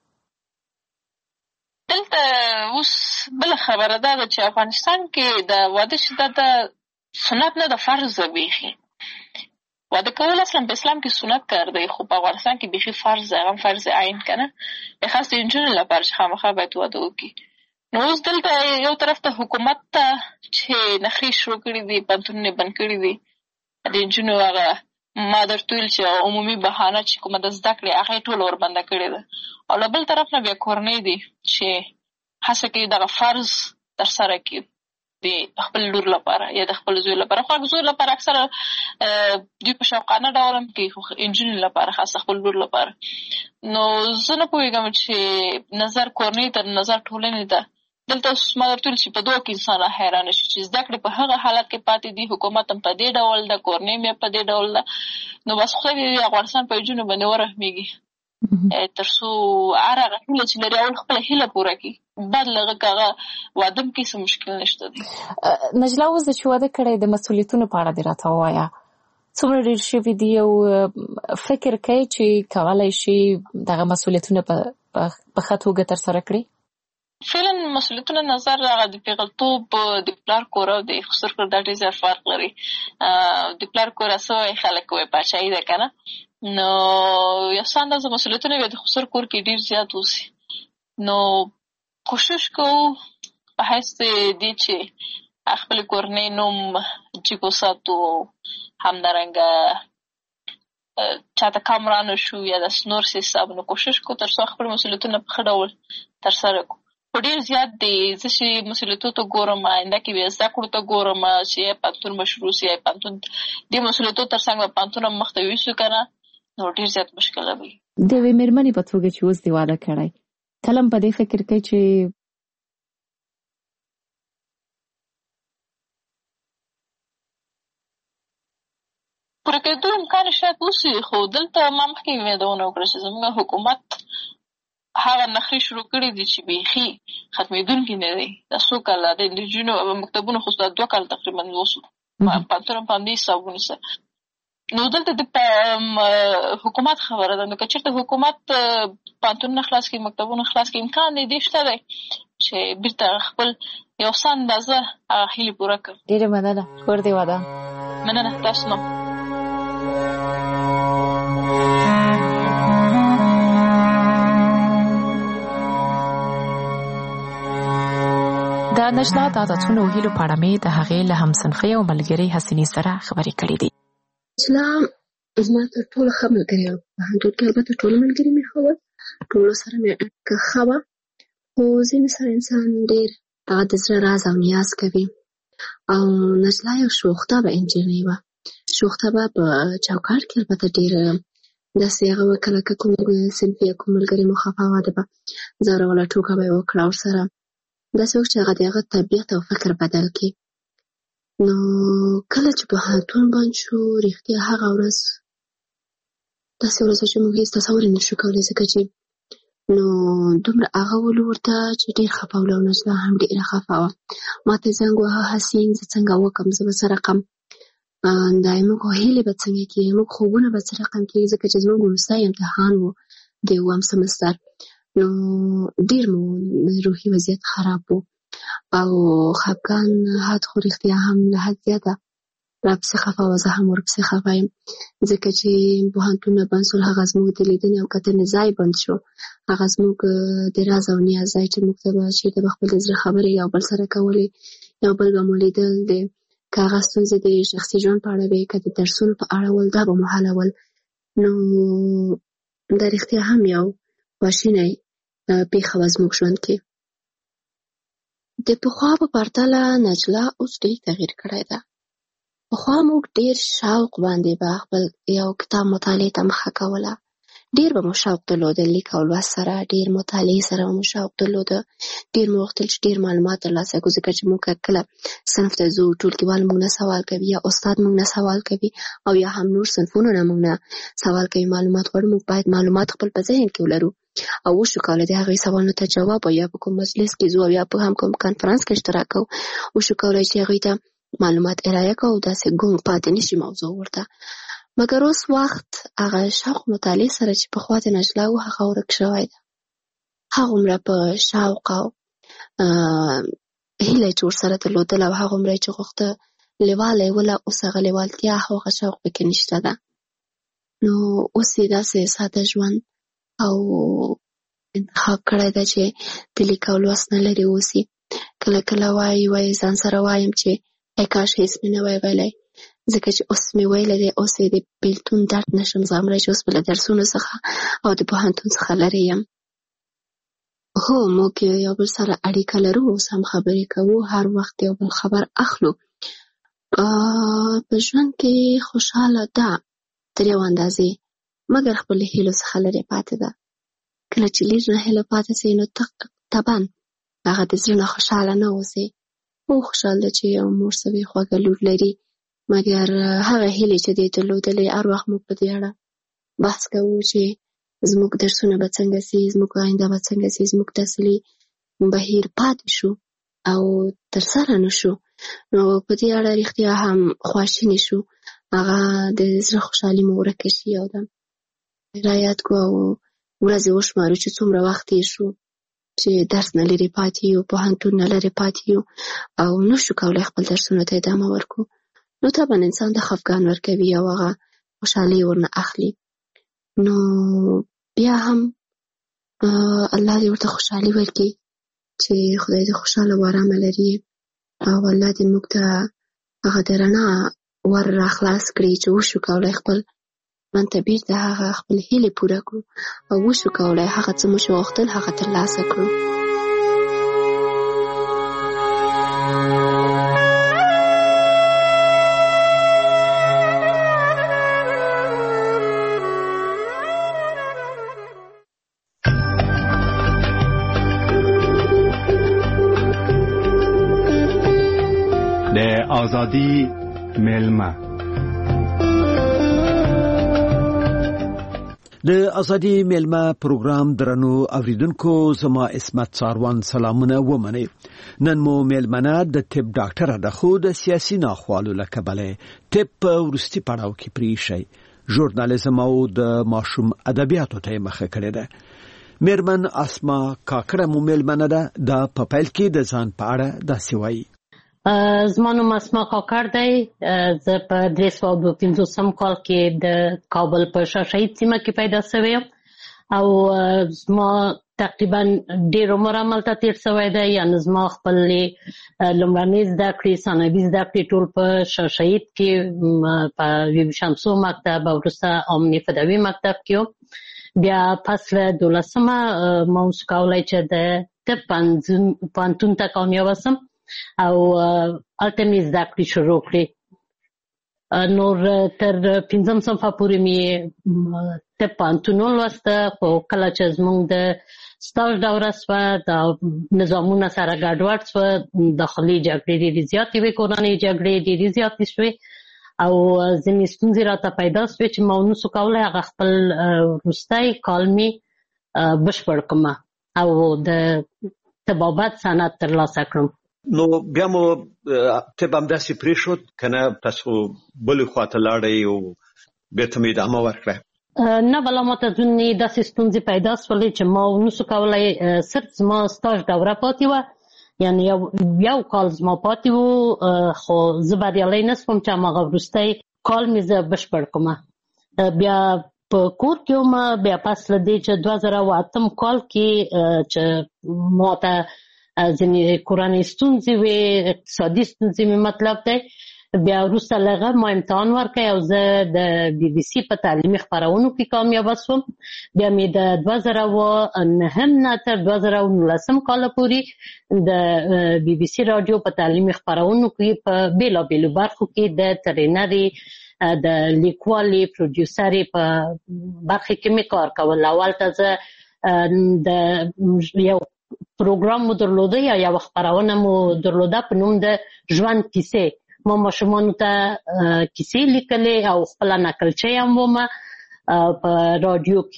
دلته اوس بله خبره دا ده چې افغانستان کې د واده شدت د سنت نه د فرض ده بیخي. واده کول اصلا په اسلام کې سنت کار دی، خو په افغانستان کې بیخي فرض دی، هغه فرض عین که نه، خاص د نجونو لپاره چې خامخا باید واده وکړي. نو اوس دلته یو طرف ته حکومت ته چې نخرې شروع کړي دي، پوهنتونونه یې بند کړي دي، د نجونو هغه ما درته ویل چې عمومي بهانه چې کومه د زده کړې هغه یې ټوله وربنده کړې ده. او له بل طرف نه بیا کورنۍ دي چې هڅه کوي دغه فرض ترسره کړي د خپل لور لپاره یا د خپل زوی لپاره. خو زوی لپاره اکثره دوی په شوقانه ډول هم کوي، خو نجونې لپاره خاصه خپل لور لپاره. نو زه نه پوهېږم چې نظر کورنۍ ته نظر ټولنې ته دلته اوس ما درته ویل چې په دوه کې انسان حیرانه شي چې زده کړې په هغه حالت کې پاتې دي، حکومت هم په دې ډول ده، کورنۍ هم په دې ډول ده. نو بس خدای دې د افغانستان په نجونو باندې ورحمېږي تر څو هر هغه هیله چې لري اول خپله هیله پوره کړي، بعد له هغه که هغه واده هم کې څه مشکل نشته دی. نجله اوس چې واده کړی د مسؤلیتونو په اړه دې راته ووایه، څومره ډېر شوي دي او فکر کوي چې کولی شي دغه مسؤلیتونه په ښه توګه ترسره کړي؟ فعلا مسؤلیتونه نظر هغه د پیغلتوب د پلار کور او د خسر کور دا ډېر زیات فرق لري. د پلار کور څه وایي خلک وایي پاچاهي ده که نه، نو یو څه اندازه مسؤلیتونه بیا د خسر کور کې ډېر زیات اوسي. نو کوشش کوو په حیث د دې چې خپل کورنۍ نوم جګ وساتو، همدارنګه چاته کم رانه شو یا داسې نور څه حساب. نو کوشش کوو تر څو خپل مسؤلیتونه په ښه ډول ترسره کړو. خو ډېر زیات دی، زه چې مسؤلیتو ته ګورم، آینده کې بیا زده کړو ته ګورم چې یا پوهنتون به شروع سي یا پوهنتون دې مسؤلیتو تر څنګ به پوهنتون هم مخته یوسو که نه، نو ډېر زیات مشکله به وي. د یوې مېرمنې په توګه چې اوس دې واده کړی، کله هم په دې فکر کوي چې پوره کېدو امکان شاید وسي، خو دلته ما مخکې یادونه وکړه چې زموږ حکومت هغه نخرې شروع کړي دي چې بیخي ختمېدونکي نه دی. دا څو کاله د نجونو مکتبونو خو دا دوه کاله تقریبا وسو، پوهنتون هم په همدې حساب ونیسه. نو دلته د حکومت خبره ده. نو که چېرته حکومت پوهنتونونه خلاص کړي، مکتبونه خلاص کړي، امکان دی دې شته دی چې بېرته خپل یو څه اندازه هغه هیلې پوره کړي. ډېره مننه، کور دې ودان. مننه، تاسو نه. د نجله د عادتونو او هیلو په اړه مې د هغې له همصنفۍ او ملګرې حسینې سره خبرې کړې دي. نجله زما تر ټولو ښه ملګرې وه. په پوهنتون کې البته ټول ملګري مې ښه ول، ټولو سره مې اړیکه ښه وه، خو ځینې سره انسان ډېر هغه د زړه راز او نیاز کوي. او نجله یو شوخطبه نجلۍ وه. شوخطبه په چوکاټ کې البته ډېر داسې هغه وه، کله که کوم صنفي یا کوم ملګري مو خفه واده به ځوروله ټوکه به یې وکړه ورسره، داسې وخت چې هغه د هغه طبیعت او فکر بدل کړي. نو کله چې پوهنتون بند شو، رښتیا هغه ورځ داسې ورځ وه چې موږ هېڅ تصور یې نه شو کولی، ځکه چې نو دومره هغه ولو ورته چې ډېر خفه وله، او نجله هم ډېره خفه وه. ما ته زنګ وهه، حسین زه څنګه وکړم، زه به څه رقم دا زموږ هیلې به څنګه کېږي، زموږ خوبونه به څه رقم کېږي، ځکه چې زموږ وروستی امتحان و د اووم سمستر. نو ډېر مو روحي وضعیت خراب و او خفګان حد، خو رښتیا هم له حد زیاته راپسې خفه وه، زه هم ورپسې خفه یم، ځکه چې پوهنتونونه بند شول، هغه زموږ د لیدنې او کتنې ځای بند شو، هغه زموږ د راز او نیاز ځای چې موږ ته به چېرته به خپل د زړه خبرې یو بل سره کولې، یو بل به مو لیدل، د که هغه ستونزې د شخصي ژوند په اړه وې، که د درسونو په اړه ول، دا به مو حلول. نو دا رښتیا هم یو خواشینی پېښه وه زموږ ژوند کې. د پخوا په پرتله نجله اوس ډېر تغییر کړی ده. پخوا موږ ډېر شوق باندې به خپل یو کتاب مطالعې ته مخه کوله، ډېر به مو شوق درلوده، لیک او لوست سره، ډېر مطالعې سره به مو شوق درلوده، ډېر مو غوښتل چې ډېر معلومات ترلاسه کړو، ځکه چې موږ کله صنف ته ځو، ټولګیوال موږ نه سوال کوي، یا استاد موږ نه سوال کوي، او یا هم نور صنفونو نه موږ نه سوال کوي، معلومات غواړو، موږ باید معلومات خپل په ذهن کې ولرو او وشو کولی د هغوی سوالونو ته جواب، او یا په کوم مجلس کې ځو او یا په هم کوم کنفرانس کې اشتراک کوو، وشو کولی چې هغوی ته معلومات ارایه کوو، داسې ګونګ پاتې نه شي موضوع ورته. مګر اوس وخت هغه شوق مطالعې سره چې پخوا د نجلا و هغه ورک شوی ده. هغومره په شوق او هیله چې ورسره درلودله او هغومره چې غوښته لیواله یې وله، اوس هغه لیوالتیا او هغه شوق پکې نشته ده. نو اوس یې داسې ساده ژوند او انتخاب کړی ده چې د لیک او لوست نه لرې اوسي. کله کله وایي وایي ځان سره وایم چې ای کاش هېڅ مې نه وای ویلی، ځکه چې اوس مې ویلی دی، اوس یې د بېلتون درد نشم زغملی چې اوس به له درسونو څخه او د پوهنتون څخه لرې یم. هو، موږ یو بل سره اړیکه لرو، اوس هم خبرې کوو، هر وخت یو بل خبر اخلو. په ژوند کې خوشحاله ده تر یو اندازې، مګر خپل هیلو څخه لرې پاتې ده. کله چې لږ نه هیله پاتې سي نو طبعا هغه د زړه نه خوشحاله نه اوسي. هو خوشحال ده چې یو مور سوې خوږه لور لري، مګر هغه هیلې چې دی درلودلې، هر وخت موږ په دې اړه بحث کوو چې زموږ درسونه به څنګه سي، زموږ آینده به څنګه سي، زموږ تحصیلي بهیر پاتې شو او ترسره نه شو. نو په دې اړه رښتیا هم خواشینې شو. هغه د زړه خوشحالي مو ورکه شي. یو دم رایاد کو او ورځې وشمارو چې څومره وخت تېر شو چې درس نه لرې پاتې یو، پوهنتون نه لرې پاتې یو او نه شو کولی خپل درسونو ته ادامه ورکو. نو طبعا انسان ته خفګان ورکوي او هغه خوشحالي ورنه اخلي. نو بیا هم الله دې ورته خوشحالي ورکړي چې خدای دې خوشحاله او ارامه لري، او الله دې موږ ته هغه د رڼا ور راخلاص کړي چې وشو کولی خپل من ته بیرته هغه خپل هیلې پوره کړو او وشو کولی هغه څه مو چې غوښتل هغه ترلاسه کړو. د آزادی میلمه د ازادي میلمه پروګرام درنو اوریدونکو، زما اسمت ساروان سلامونه ومني. نن مو میلمنه د طب ډاکټر د خود سیاسي ناخوالو لکبله طب ورستي پړاو کې پریشي ژورنالیزم او د ماشوم ادبیاتو ته مخه کړې ده. میرمن اسما کاکړه مو میلمنه ده د پپایل کې د ځان په اړه د سوي. زما نوم اسما کاکړ دی. زه په درې سوه دوه پنځوسم کال کې د کابل په شاه شهید سیمه کې پیدا شوی یم او زما تقریبا ډېر عمر هملته تېر شوی دی. یعنې زما خپلې لومړنۍ زده کړې، ثانوي زده کړې ټول په شاه شهید کې په ویب شمسو مکتب او وروسته امني فدوي مکتب کې و. بیا فصل دولسمه ما اوس کولی چې د طب پوهنتون ته کامیابه شم او هلته مې زده کړې شروع کړې. نور تر پنځم صنفه پورې مې طب پوهنتون ولوسته، خو کله چې زموږ د سټاژ دوره شوه د نظامونه سره ګډوډ شوه، داخلي جګړې ډېرې زیاتې وې، کورنۍ جګړې ډېرې زیاتې شوې او ځینې ستونزې راته پیدا شوې چې ما ونه شو کولی هغه خپل وروستی کال مې بشپړ کړم او د طبابت سند ترلاسه کړم. نو بیا مو طب همداسې پرېښود که نه تاسو بلې خواته لاړئ او بېرته مې ادامه ورکړه؟ نه، بله ماته ځینې داسې ستونزې پیدا شولې چې ما ونه شو کولی. صرف زما سټاژ دوره پاتې وه، یعنې یو یو کال زما پاتې و، خو زه بریالی نه شوم چې هماغه وروستی کال مې زه بشپړ کړم. بیا په کور کې وم. بیا پس له دې چې دوه زره اووه اتم کال کې چې ماته ځینې کورنۍ ستونزې وې، اقتصادي ستونزې مې مطلب دی، بیا وروسته له هغه ما امتحان ورکړی او زه د بي بي سي په تعلیمي خپرونو کې کامیابه شوم. بیا مې د دوه زره اووه نهم نه تر دوه زره نولسم کاله پورې د بي بي سي راډیو په تعلیمي خپرونو کې په بېلابېلو برخو کې د ټرینري، د لیکوالي، پروډیوسري په برخه کې مې کار کول. اول ته زه د یو پروګرام مو درلوده یا یو خپرونه مو درلوده په نوم د ژوند کیسې. ما ماشومانو ته کیسې لیکلې او خپله نقلچۍ هم ومه په راډیو کې.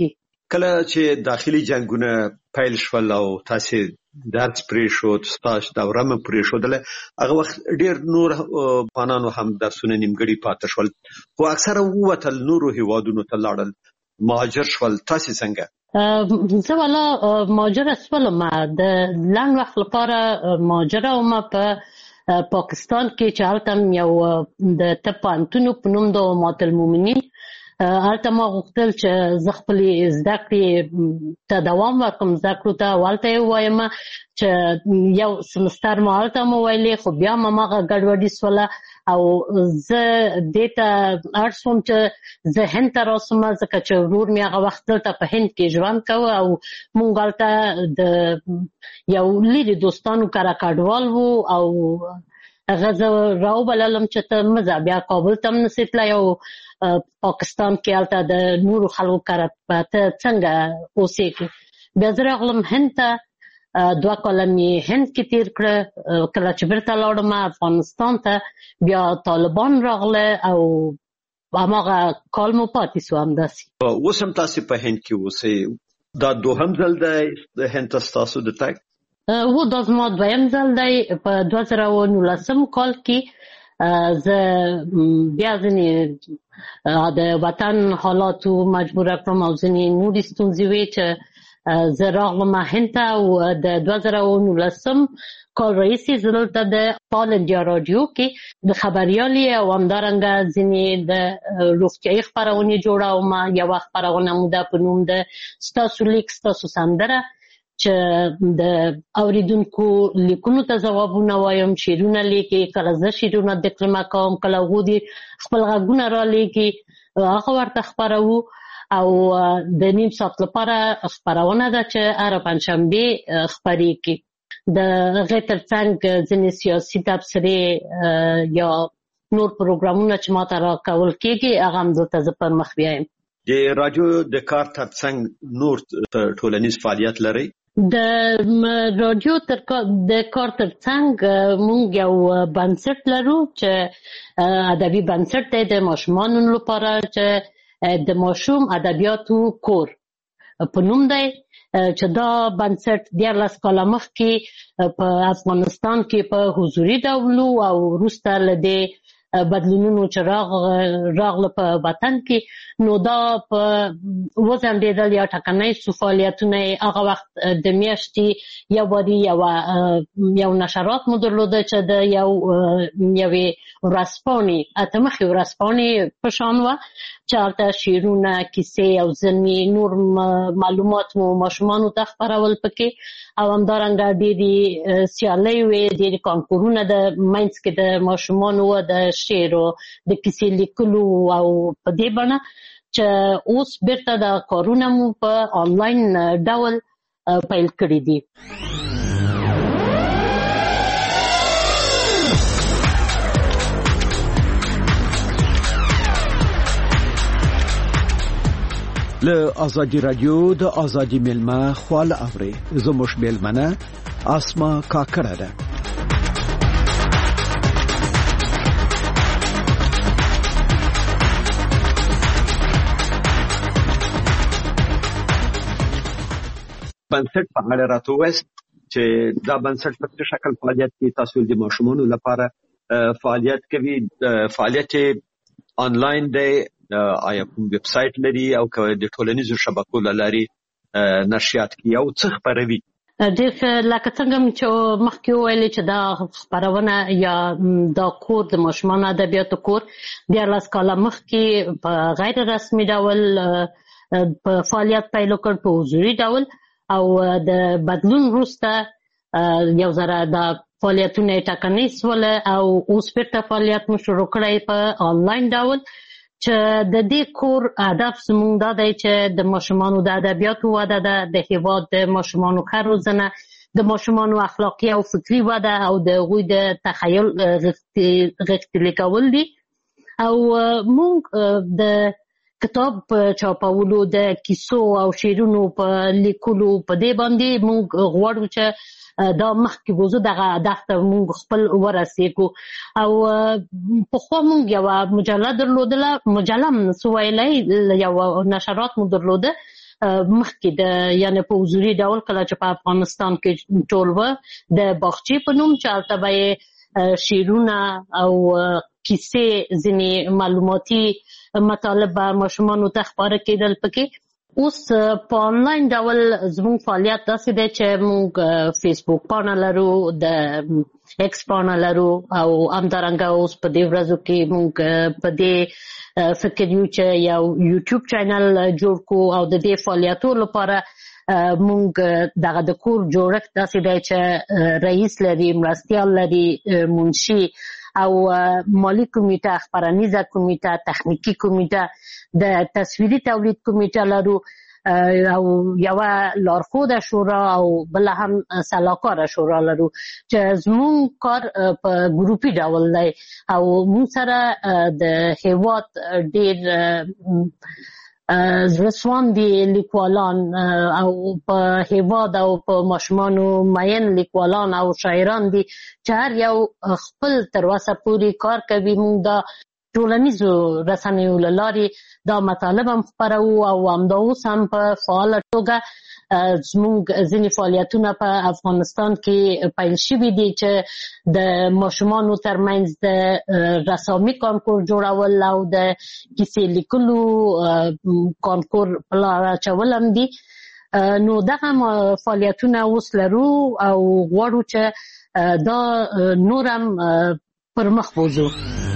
کله چې داخلي جنگونه پیل شول او تاسو درس پرې شو تاسو دا ورم پرې شو دله هغه وخت ډیر نور پانانو هم درسونه نیمګړي پاتې شول خو اکثره ووتل نورو هیوادونو ته لاړل مهاجر شول تاسو څنګه زه ولا مهاجر شول ما د لنډ وخت لپاره مهاجر او ما په پاکستان کې چې هلته یو د تپانتونو په نوم د مات المؤمنین هلته ما غوښتل چې زه خپلې زده کړې ته دوام ورکړم زده کړو ته هلته ووایم چې یو سمستر ما هلته مو ویلې خو بیا ما هغه ګډوډي سوله او زه دې ته اړ شوم چې زه هند ته راسم ځکه چې ورور مې هغه وخت دلته په هند کې ژوند کوه او موږ هلته د یو لرې دوستانو کره کډوال وو او هغه زه راوبللم چې ته مه ځه بیا کابل ته هم نسې تللی او پاکستان کې هلته د نورو خلکو کره ته څنګه اوسېږي بیا زه راغلم هند ته دوه کاله مې هند کې تیر کړه کله چې بیرته لاړم افغانستان ته بیا طالبان راغله او هماغه کال مو پاتې شو همداسې اوس هم تاسو په هند کې اوسئ دا دوهم ځل دی هند ته ستاسو د تګ و دا زما دویم ځل دی په دوه زره او نولسم کال کې زه بیا ځینې د وطن حالاتو مجبوره کړم او ځینې نورې ستونزې وې چې زه راغلم هند ته او د دوه زره او نولسم کال راهیسې زه دلته د پال انډیا راډیو کې د خبریالۍ او همدارنګه ځینې د روغتیایي خپرونې جوړوم یوه خپرونه مو ده په نوم د ستاسو لیک ستاسو سندره چې د اوریدونکو لیکونو ته ځوابونه وایم شعرونه لیکي کله زه شعرونه دکلمه کوم کله هغوی دې خپل غږونه رالیکي هغه ورته خپروو او د نیم ساعت لپاره خپرونه ده چې هره پنجشنبې خپریږي د هغې ترڅنګ ځینې سیاسي تبصرې یا نور پروګرامونه چې ماته راکول کېږي هغه هم دلته زه پر مخ بیایم د راډیو د کار ترڅنګ نور ټولنیز فعالیت لرئ د راډیو تر د کار ترڅنګ موږ یو بنسټ لرو چې ادبي بنسټ دی د ماشومانو لپاره چې د ماشوم ادبیاتو کور په نوم دی چې دا بنسټ دیارلس کاله مخکې په افغانستان کې په حضوري ډول او وروسته له دې بدلونونو چې راغله په وطن کې نو دا په وځنډېدل یا ټکنۍ سو فعالیتونه هغه وخت د میاشتې یو واري یو نشرات مو درلوده چې د یو یوې ورځپاڼې اته مخې ورځپاڼې په شان وه چې هلته شعرونه کیسې او ځینې نور معلومات مو ماشومانو ته خپرول پکې او همدارنګه ډېرې سیالۍ وې ډېرې کانکورونه د منځ کې د ماشومانو وه د شعر او د کیسې لیکلو او په دې بڼه چې اوس بیرته د کارونه مو په آنلاین ډول پیل کړي دي له ازادي رادیو د ازادي ملما خپل اوري زموږ ملمنه اسما کاکړه ده بنسټ په اړه راته وست چې دا بنسټ په څه شکل فعالیت کوي تاسو د ماشومانو لپاره فعالیت کوي فعالیت آنلاین دی آیا کوم ویب سایټ لري او د ټولنیزو شبکو لاري نشریات کوي او څه خبروي ډېر لکه څنګه چې مخکې وویلې چې دا خپرونه یا دا کور د ماشومانو ادبیاتو کور دیارلس کاله مخکې په غیر رسمي ډول په فعالیت پیل وکړ په حضوري ډول او د بدلون وروسته یو ځره د فعالیتونه ټکنۍ سوله او اوس بیرته فعالیت مو شروع کړی په آنلاین ډول چې د دې کور هدف زموږ دا دی چې د ماشومانو د ادبیاتو وده ده د هېواد د ماشومانو ښه روزنه د ماشومانو اخلاقي او فکري وده او د هغوی د تخیل غښتلي کول دي او موږ د کتاب په چاپولو د کیسو او شعرونو په لیکلو په دې باندې موږ غواړو چې دا مخکې وځو دغه هدف ته موږ خپل ورسېږو او پخوا موږ یوه مجله درلودله مجله هم نسو ویلی یوه نشرات مو درلوده مخکې د یعنی په حضوري ډول کله چې په افغانستان کې ټول و د باغچې په نوم چې هلته به یې شعرونه او کیسې ځینې معلوماتي مطالب به ماشومانو ته خپاره کېدل پکې. اوس په آنلاین ډول زموږ فعالیت داسې دی چې موږ فیسبوک پاڼه لرو، د ایکس پاڼه لرو او همدارنګه اوس په دې ورځو کې موږ په دې فکر یو چې یو یوټیوب چینل جوړ کو او د دې فعالیتو لپاره موږ دغه د کور جوړښت داسې دی چې رئیس لري، مرستیال لري، منشي او مالی کمیټه، خبرنیزه کمیټه، تخنیکی کمیټه، د تصویري تولید کمیټه لرو او یوه لارښوده شورا او بله هم سلاکاره شورا لرو چې زموږ کار په ګروپي ډول دی او موږ سره د هیواد ډېر زړهسواندي لیکوالان او په هیواد او په ماشومانو مین لیکوالان او شاعران دي چې هر یو خپل تر اوسه پورې کار کوي. موږ دا ټولنیزو رسنیو له لارې دا مطالب هم خپروو او همدا اوس هم په فعاله توګه زموږ ځینې فعالیتونه په افغانستان کې پیل شوي دي چې د ماشومانو ترمنځ د رسامي کانکور جوړول او د کیسې لیکلو کانکور په لار اچول هم دي. نو دغه فعالیتونه اوس لرو او غواړو چې دا نور هم پر مخ بوځو.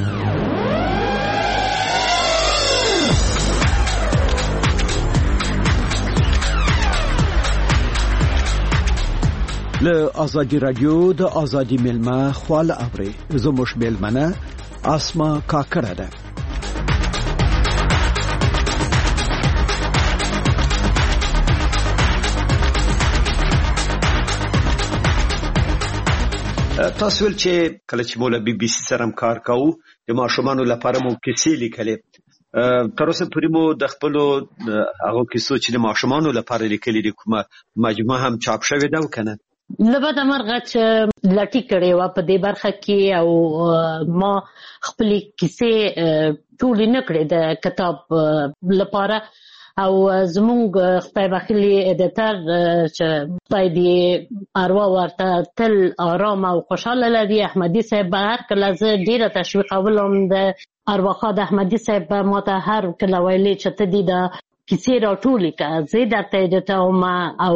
له ازادي رادیو د ازادي ملما خواله اوري زموږ ملمنه اسما کاکړه ده. تاسو ول چې کله چې مولا بي بي سي سره هم کار کوو د ماشومانو لپاره مو کیسې لیکلې، تر اوسه پورې مو د خپل هغه کیسو چې د ماشومانو لپاره لیکلې دي کومه مجموعه هم چاپ شوې ده وکنه؟ لبد مرغه چې لټی کړې و په دې برخه کې او ما خپل کیسې ټول نه کړې د کتاب لپاره او زمونږ خدای بخیلی ادیتر چې خدای دې اروا ورته تل آرام او خوشاله لري احمدي صاحب هر کله زه ډیره تشویقولم د ارواخا د احمدي صاحب ما ته هر کله ویلي چې ته دې دا کیسې راټولې که زه درته ادیتوم او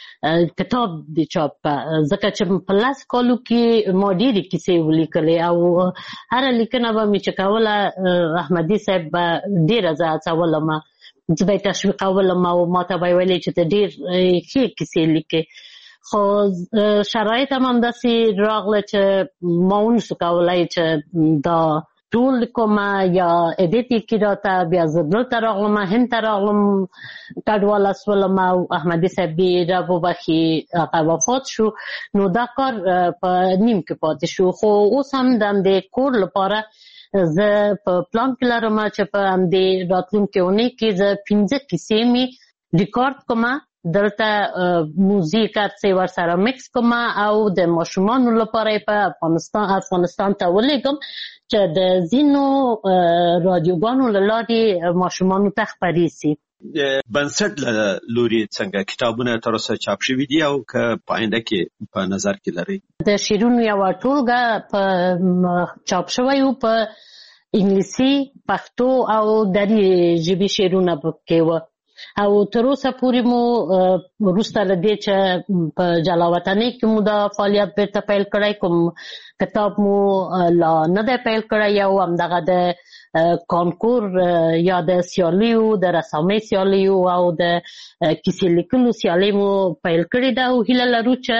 کتاب دې چاپ که ځکه چې په لس کالو کې ما ډېرې کیسې ولیکلې او هره لیکنه به مې چې کوله احمدي صاحب به ډېره زه هڅولم، زه به یې تشویقولم او ما ته به یې ویلې چې ته ډېر ښې کیسې لیکې. خو شرایط هم همداسې راغله چې ما ونشو کولی چې دا ټول کومه یا ایډیټ یې کړي راته، بیا زه دلته راغلم، هند ته راغلم، کډواله شولم او احمدي صاحب یې رب وبخښي هغه وفات شو. نو دا کار په نیم کې پاتې شو. خو اوس هم د همدې کور لپاره زه په پلان کې لرم چې په همدې راتلونکې اونۍ کې زه پنځه کیسې مې ریکارډ کومه، دلته موزیک هڅې ورسره مکس کوم او د ماشومانو لپاره په افغانستان افغانستان ته ولېږم چې د ځینو رادیوګانو له لارې ماشومانو ته خپرې سي. بنسټ له لوري څنګه کتابونه تر اوسه چاپ شوي دي او که په آینده کې په نظر کې لري؟ د شعرونو یوه ټولګه په چاپ شوی و، په انګلیسي، پښتو او دري ژبې شعرونه پکې وه او تر اوسه پورې مو وروسته له دې چې په جلا وطنۍ کې مو دا فعالیت بیرته پیل کړی، کوم کتاب مو لا نه دی پیل کړی او همدغه د کانکور یا د سیالیو د رسامۍ سیالیو او د کیسې لیکلو سیالۍ مو پیل کړې ده او هیله لرو چې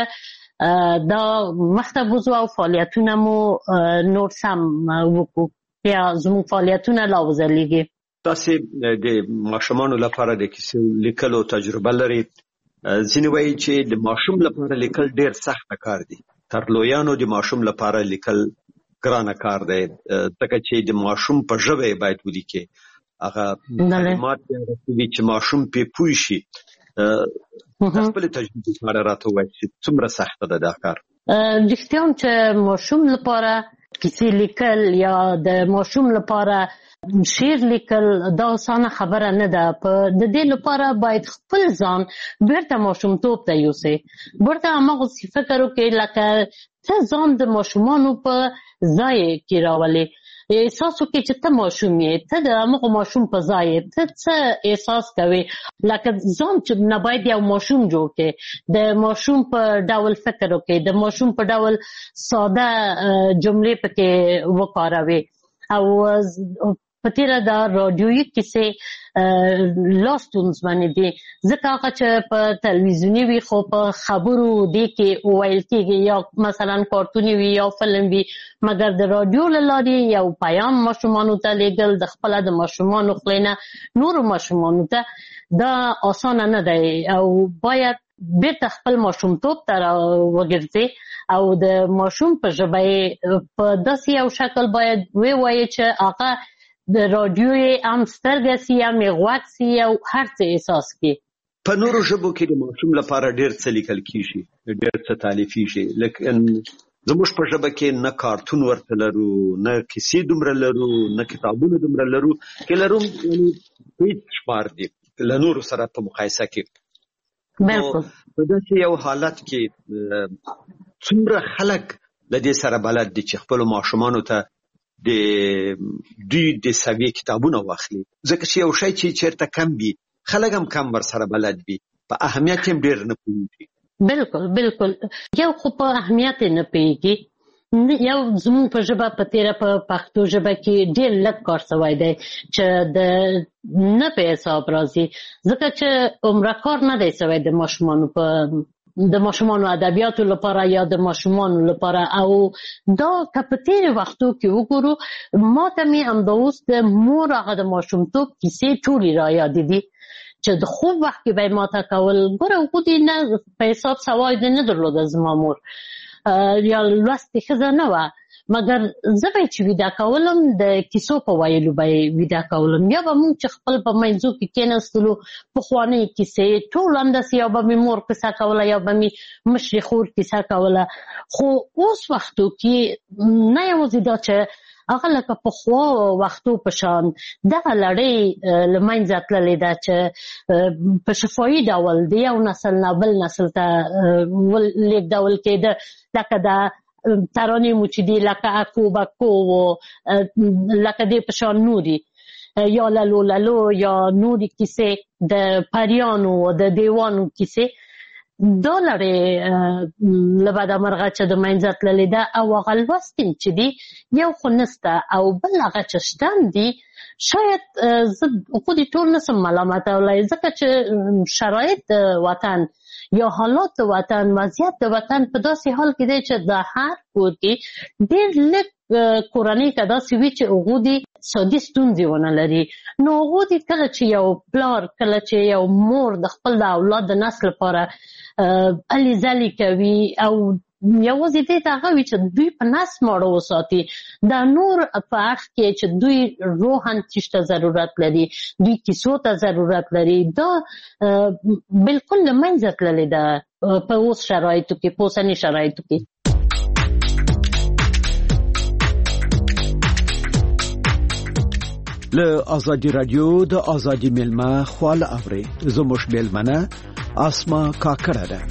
دا مخته بوځو او فعالیتونه مو نور سم وکړو یا زموږ فعالیتونه لا وځلیږي. تاسې د ماشومانو لپاره د کیسې لیکلو تجربه لري. ځینې وایي چې د ماشوم لپاره لیکل ډېر سخت کار دی، تر لویانو د ماشوم لپاره لیکل ګرانه کار دی ځکه چې د ماشوم په ژبه یې باید ولیکې، هغه کلمات رسوي چې ماشوم پې پوه شي. د خپلې تجربې په اړه راته ووایي چې څومره سخته ده دا کار؟ رښتیا هم چې ماشوم لپاره کیسې لیکل یا د ماشوم لپاره شعر لیکل دا اسانه خبره نه ده. په د دې لپاره باید خپل ځان بیرته ماشومتوب ته یوسئ، بیرته هماغسې فکر وکړئ لکه ته ځان د ماشومانو په ځای کې راولې، احساس وکړئ چې ته ماشوم یې، ته د هماغه ماشوم په ځای یې، ته څه احساس کوې، لکه ځان چې نه باید یو ماشوم جوړ کړې، د ماشوم په ډول فکر وکړئ، د ماشوم په ډول ساده جملې پکې وکاروئ. او په تیره دا رادیویي کیسې لا ستونزمنې دي، ځکه هغه چې په تلویزیوني وي خو په خبرو دې کې وویل کېږي، یا مثلا کارتوني وي یا فلم وي، مګر د رادیو له لارې یو پیام ماشومانو ته لیږل د خپله د ماشومانو خولې نه نورو ماشومانو ته دا اسانه نه دی، او باید بیرته خپل ماشومتوب ته راوګرځي او د ماشوم په ژبه یې په داسې یو شکل باید ووایي چې هغه د رادیو یې هم سترګه سي، هم یې غوږ سي، او هر څه احساس کړي. په نورو ژبو کې د ماشوم لپاره ډېر څه لیکل کېږي، ډېر څه تالیفېږي، لیکن زموږ په ژبه کې نه کارتون ورته لرو، نه کیسې دومره لرو، نه کتابونه دومره لرو، که لرو هېڅ شمار دي له نورو سره په مقایسه کې. بالکل. په داسې یو حالت کې څومره خلک له دې سره بلد دي چې خپلو ماشومانو ته د دوی د سویې کتابونه واخلي، ځکه چې یو شی چې چېرته کم وي خلک هم کم ورسره بلد وي، په اهمیت یې ډېر نه پوهېږي. بالکل بالکل. یو خو په اهمیت یې نه پوهېږي، یو زموږ په ژبه په تیره په پښتو ژبه کې ډېر لږ کار شوی دی چې د نه په حساب راځي، ځکه چې عمره کار نه دی شوی د ماشومانو په د ماشومانو ادبیاتو لپاره یا د ماشومانو لپاره. او دا که په تیرې وختو کې وګورو، ما ته مې همدا اوس د مور هغه د ماشومتوب کیسې ټولې را یادې دي چې د خوب وخت کې به یې ماته کول. ګوره هغو دې نه په حساب سوای دې نه درلوده زما مور، یا لوستې ښځه نه وه، مګر زه به یې چې ویده کولم د کیسو په ویلو به یې ویده کولم، یا به موږ چې خپل په منځو کې کېناستلو پخوانۍ کیسې ټول همداسې، یا به مې مور کیسه کوله یا به مې مشرې خور کیسه کوله. خو اوس وختو کې نه یوازې دا چې هغه لکه پخوا وختو په شان دغه لړۍ له منځه تللې ده چې په شفاهي ډول د یو نسل نه بل نسل ته لیږدول کېده، لکه د ترانې مو چې دي لکه اکو بکو و لکه دې په شان نوري، یا للو للو، یا نوري کیسې د پریانو و د دیوانو کیسې، دا لړۍ له بده مرغه چې د منځه تللې ده. او هغه لوستي چې دي یو خو نسته، او بل هغه چې شته هم دي شاید زه خو دې ټول نسم ملامتولی، ځکه چې شرایط د وطن یا حالات د وطن، وضعیت د وطن په داسې حال کې دی چې د هر کور کې ډېر لږ کورنۍ که داسې وي چې هغو دې سادي ستونزې ونه لري، نو هغو دې کله چې یو پلار، کله چې یو مور د خپل د اولاد د نسل لپاره هلې ځلې کوي، او یوازې دې ته هغه وي چې دوی په نس ماړه وساتي، دا نور په اړخ کې چې دوی روحاً چیش ته ضرورت لري، دوی کیسو ته ضرورت لري، دا بالکل له منځه تللې ده په اوس شرایطو کې، په اوسني شرایطو کې. له ازادي رادیو د ازادي ملما خواله اوري، زموږ ملمنه اسما کاکړه ده.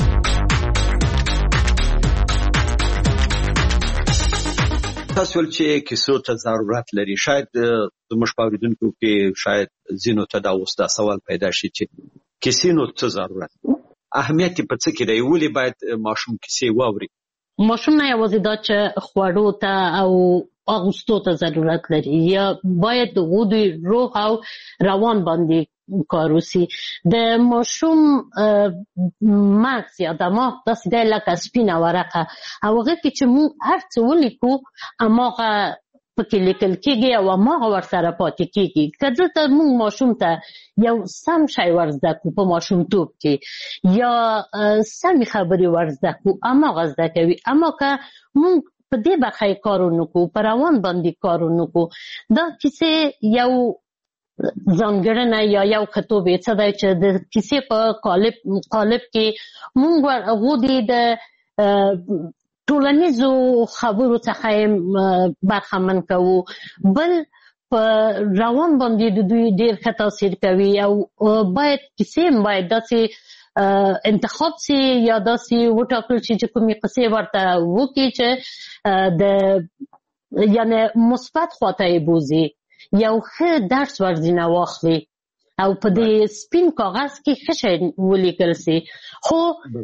تاسو چې کیسو ته ضرورت لري، شاید زموږ په اوریدونکو کې شاید ځینو ته دا اوس دا سوال پیدا شي چې کیسې نو څه ضرورت، اهمیت په څه کې دی، ولې باید ماشوم کیسې واوري؟ ماشوم نه یوازې دا چې خوړو ته او اغوستو ته ضرورت لري، یا باید د هغو د روح او روان باندې کار وشي. د ماشوم مغز یا دماغ داسې دی لکه سپینه ورقه، او هغه کې چې موږ هر څه ولیکو هماغه پکې لیکل کېږي او هماغه ورسره پاتې کېږي. که دلته موږ ماشوم ته یو سم شی ورزده کړو په ماشومتوب کې، یا سمې خبرې ورزده کړو، هماغه زده کوي. اما که موږ په دې برخه یې کار ونه کړو، په روان باندې کار ونه کړو، دا کیسې یو ځانګړنه یا یو کتاب یې څه دی چې د کیسې په قالب قالب کې موږ هغو دې د ټولنیزو خبرو څخه برخمن کوو. بل په روان باندې د دوی ډېر ښه تاثیر کوي او باید کیسې هم باید داسې انتخاب سي یا داسې وټاکل شي چې کومې قصې ورته وکړي چې د یعنې مثبت خواته یې بوځي، یو ښه درس ورځینه واخلي او په دې سپین کاغذ کې ښه شی ولیکل سي. خو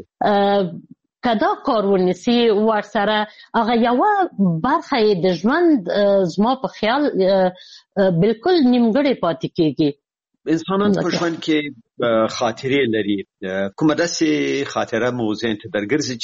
که دا کار ونیسي ورسره هغه یوه برخه یې د ژوند زما په خیال بالکل نیمګړې پاتې کېږي. انسانان په ژوند کې خاطرې لري، کومه داسې خاطره مو ذهن ته درګرځي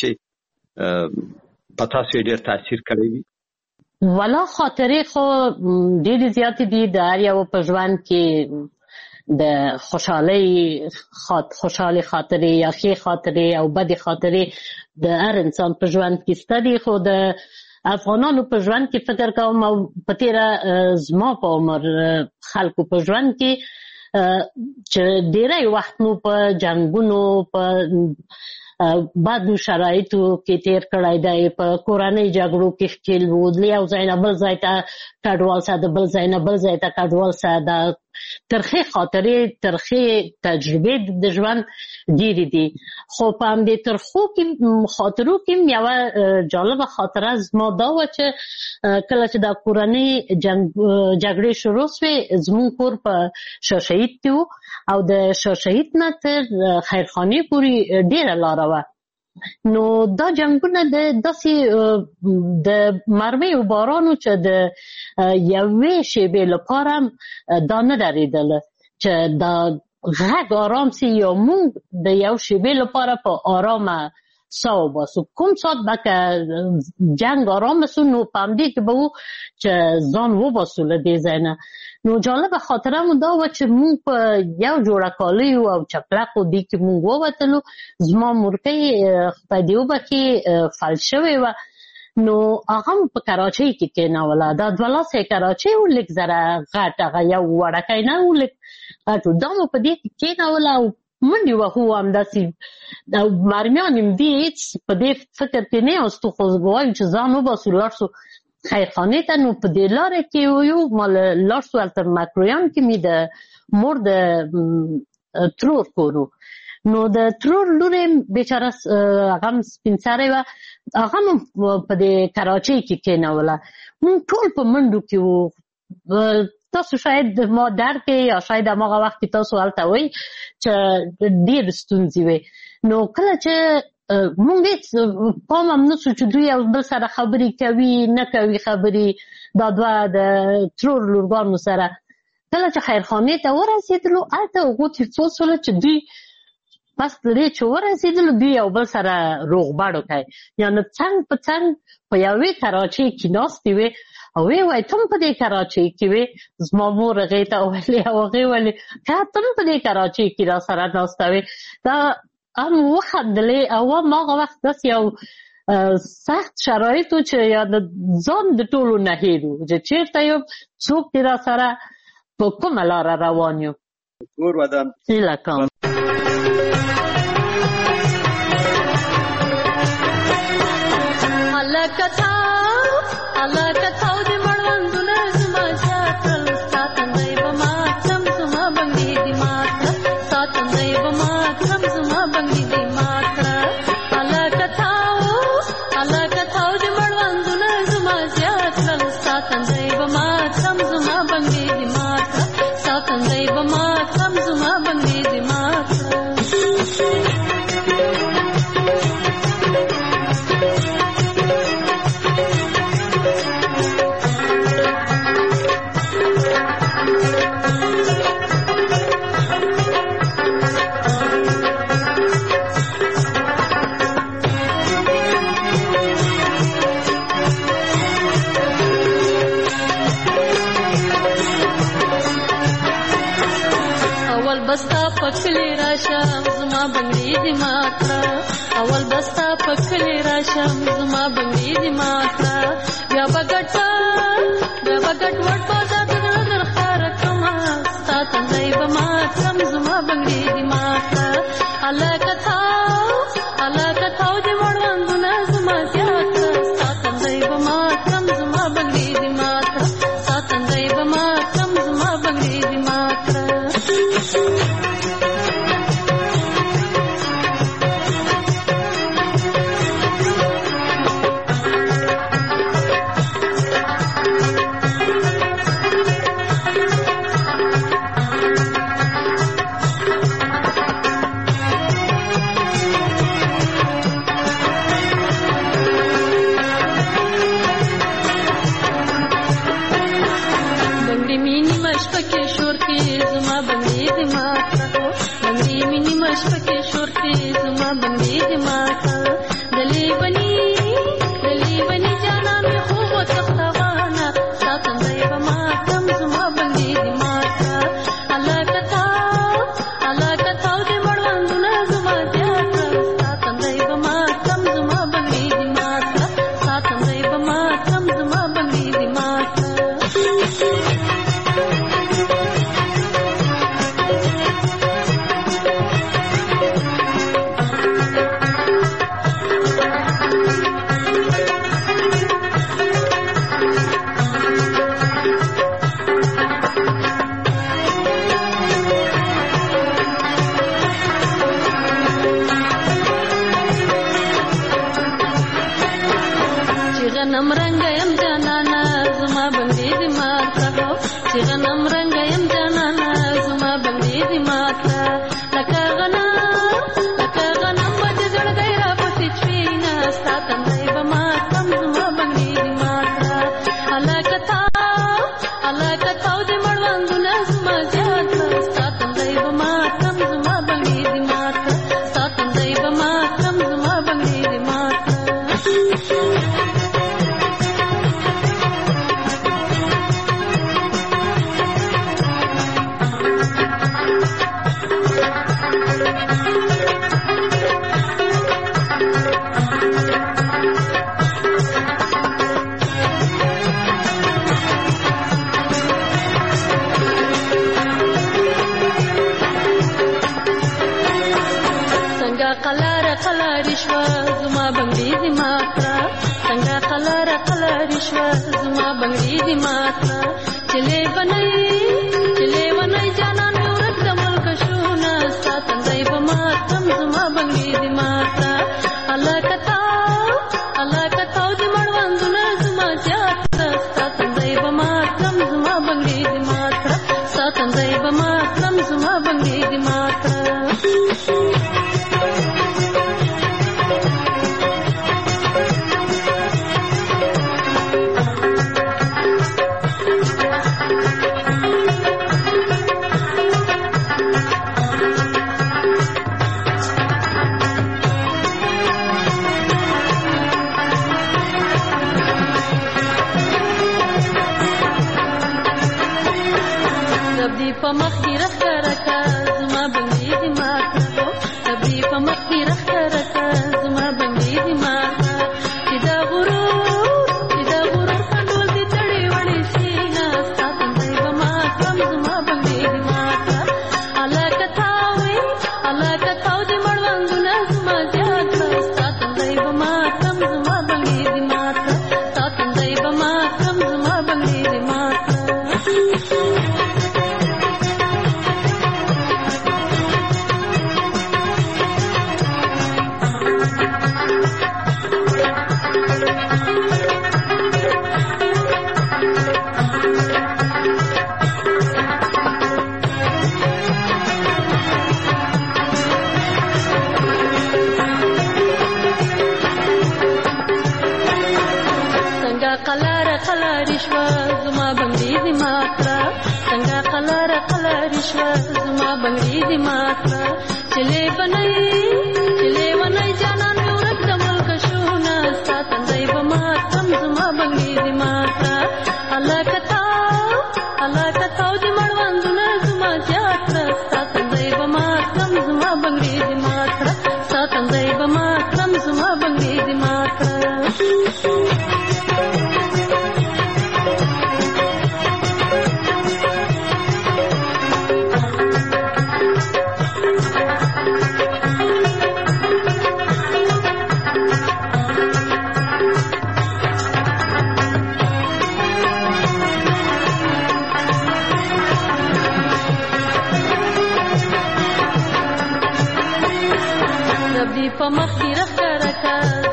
چې په تاسو یې ډېر تاثیر کړی وي؟ والا خاطرې خو ډېرې زیاتې دي د هر یو په ژوند کې، د خوشحالۍ خوشحالې خاطرې یا ښې خاطرې او بدې خاطرې د هر انسان په ژوند کې شته دي. خو د افغانانو په ژوند کې فکر کوم او په تېره زما په عمر خلکو په ژوند کې چې ډېری وخت مو په جنګونو په بدو شرایطو کې تېر کړی دی، په کورنۍ جګړو کې ښکېل وو، له یو ځای نه بل ځای ته کډوال سه، د بل ځای نه بل ځای ته کډوال سه. د ترخې خاطرې ترخې تجربې د ژوند ډېرې دي. خو په همدې ترخو کې خاطرو کې یوه جالبه خاطره زما دا وه چې کله چې دا کورنۍ جګړې شروع سوې زموږ کور په شاه شهید کې و او د شاه شهید نه تر خیرخانې پورې ډېره لاره وه. نو دا جنګونه د داسې د مرمیو بارانو چې د یوې شېبې لپاره دا نه درېدله چې دا غږ آرام سي یا موږ د یو شېبې لپاره په آرامه ساه وباسو. کوم ساعت به که جنګ آرامه سو نو په همدې کې به وو چې ځان وباسو له دې ځای نه. نو جالبه خاطره مو دا وه چې موږ په یو جوړه کالیو او چپلقو دې کې موږ ووتلو. زما مورکۍ خدای دې وبخښي فلج شوې وه، نو هغه م په کراچۍ کې کېنوله. دا دوه لاسې کراچۍ و، لږ زره غټ، هغه یو وړکی نه و، لږ غټ و. دا مو په دې کې کېنوله او منډې وهو همداسې. او مرمیان یم دې هېڅ په دې فکر کې نه یاستو، خو وایو چې ځان وباسو لاړ شو خیرخانې ته. نو په دې لاره کې یو ما لاړ شو هلته مکرویان کې مې د مور د ترور کور و. نو د ترور لورې بیچاره هغه هم سپین سرې وه، هغه هم په دې کراچۍ کې کېنوله. موږ ټول په منډو کې وو. تاسو شاید ما درک یا شاید هماغه وخت کې تاسو هلته وئ چې ډېر ستونزې وې. نو کله چې مونږ هېڅ پام هم نه سو چې دوی یو بل سره خبرې کوي نه کوي خبرې، دا دوه د ترور لورګانو سره. کله چې خیرخانې ته ورسېدلو هلته هغو تحفظ شوله چې دوی پس دې چې ورسېدلو دوی یو بل سره روغبړ وکړی، یعنې څنګ په څنګ په یوې کراچۍ کې ناستې وې او ویې وایي ته هم په دې کراچۍ کې وې. زما مور هغې ته ویلې او هغې ویلې که ته هم په دې کراچۍ کې را سره ناسته وې. دا هم وخندلې او هماغه وخت داسې یو سخت شرایط و چې یا د ځان د ټولو نه هېر و چې چېرته یو څوک دې را سره په کومه لاره روان یو. کور ودان هیله کوم. Allah ka thao, Allah ka thao de mor vanduna zuma zyata. مشپکې شور کې زما بندې دې ماته بندې مینې مشپکې شور کې زما بندې دې ماته دلې بني دلې بني جانان مې خوب تختوانه ساتم دی به ماتم زما بندې دې ماته الله کتا الله کتا دې مړوندونه زما زیاته ساتم دی به ماتم زما بندې دې ماته ساتم دی به ماتم زما بندې دې ماته غنم رنگ یم جانانا زما بندې دې ماته چې غنم رنگ یم جانانا زما بندې دې ماته لکه غنم لکه غنم باندې زړګی را پسې چوينا ساتم دی به ماتم زما بندې دې ماته الله کتا الله کتا دې مړوندونه زما زیاته ساتم دی به ماتم زما بندې دې ماته ساتم دی به ماتم زما بندې دې ماته قلاره قلاری شوا زما بنگړي دې ماته څنګه قلاره قلاری شوا زما بنگړي دې ماته چلے بنای چلے بنای جانان مې ورک د ملک شونه ساتم دی به ماتم زما بنگړي دې ماته الله کتا الله کتا دې مړوندونه زما زیاته ساتم دی به ماتم زما بنگړي دې ماته ساتم دی به ماتم زما بنگړي دې ماته ربي په مخ کې راخه راکا زما بندې دې ماته ربي په مخ کې راخه راکا زما بندې دې ماته چې دا غرور چې دا غرور کنډول دې تړې وړې شي نه ساتم دی به ماتم زما بندې دې ماته الله کتا وي الله کتا دې مړوندونه زما زیاته ساتم دی به ماتم زما بندې دې ماته ساتم دی به ماتم زما بندې دې ماته قلاره قلاری شوا زما بنگړي دې ماته څنګه قلاره قلاری شوا زما بنگړي دې ماته چلے بنای چلے بنای جانان مې ورک د ملک شونه ساتم دی به ماتم زما بنگړي دې ماته الله کتا الله کتا دې مړوندونه زما زیاته ساتم دی به ماتم زما بنگړي دې ماته ساتم دی به ماتم زما بنگړي دې ماته ربي په مخ کې راخه راکا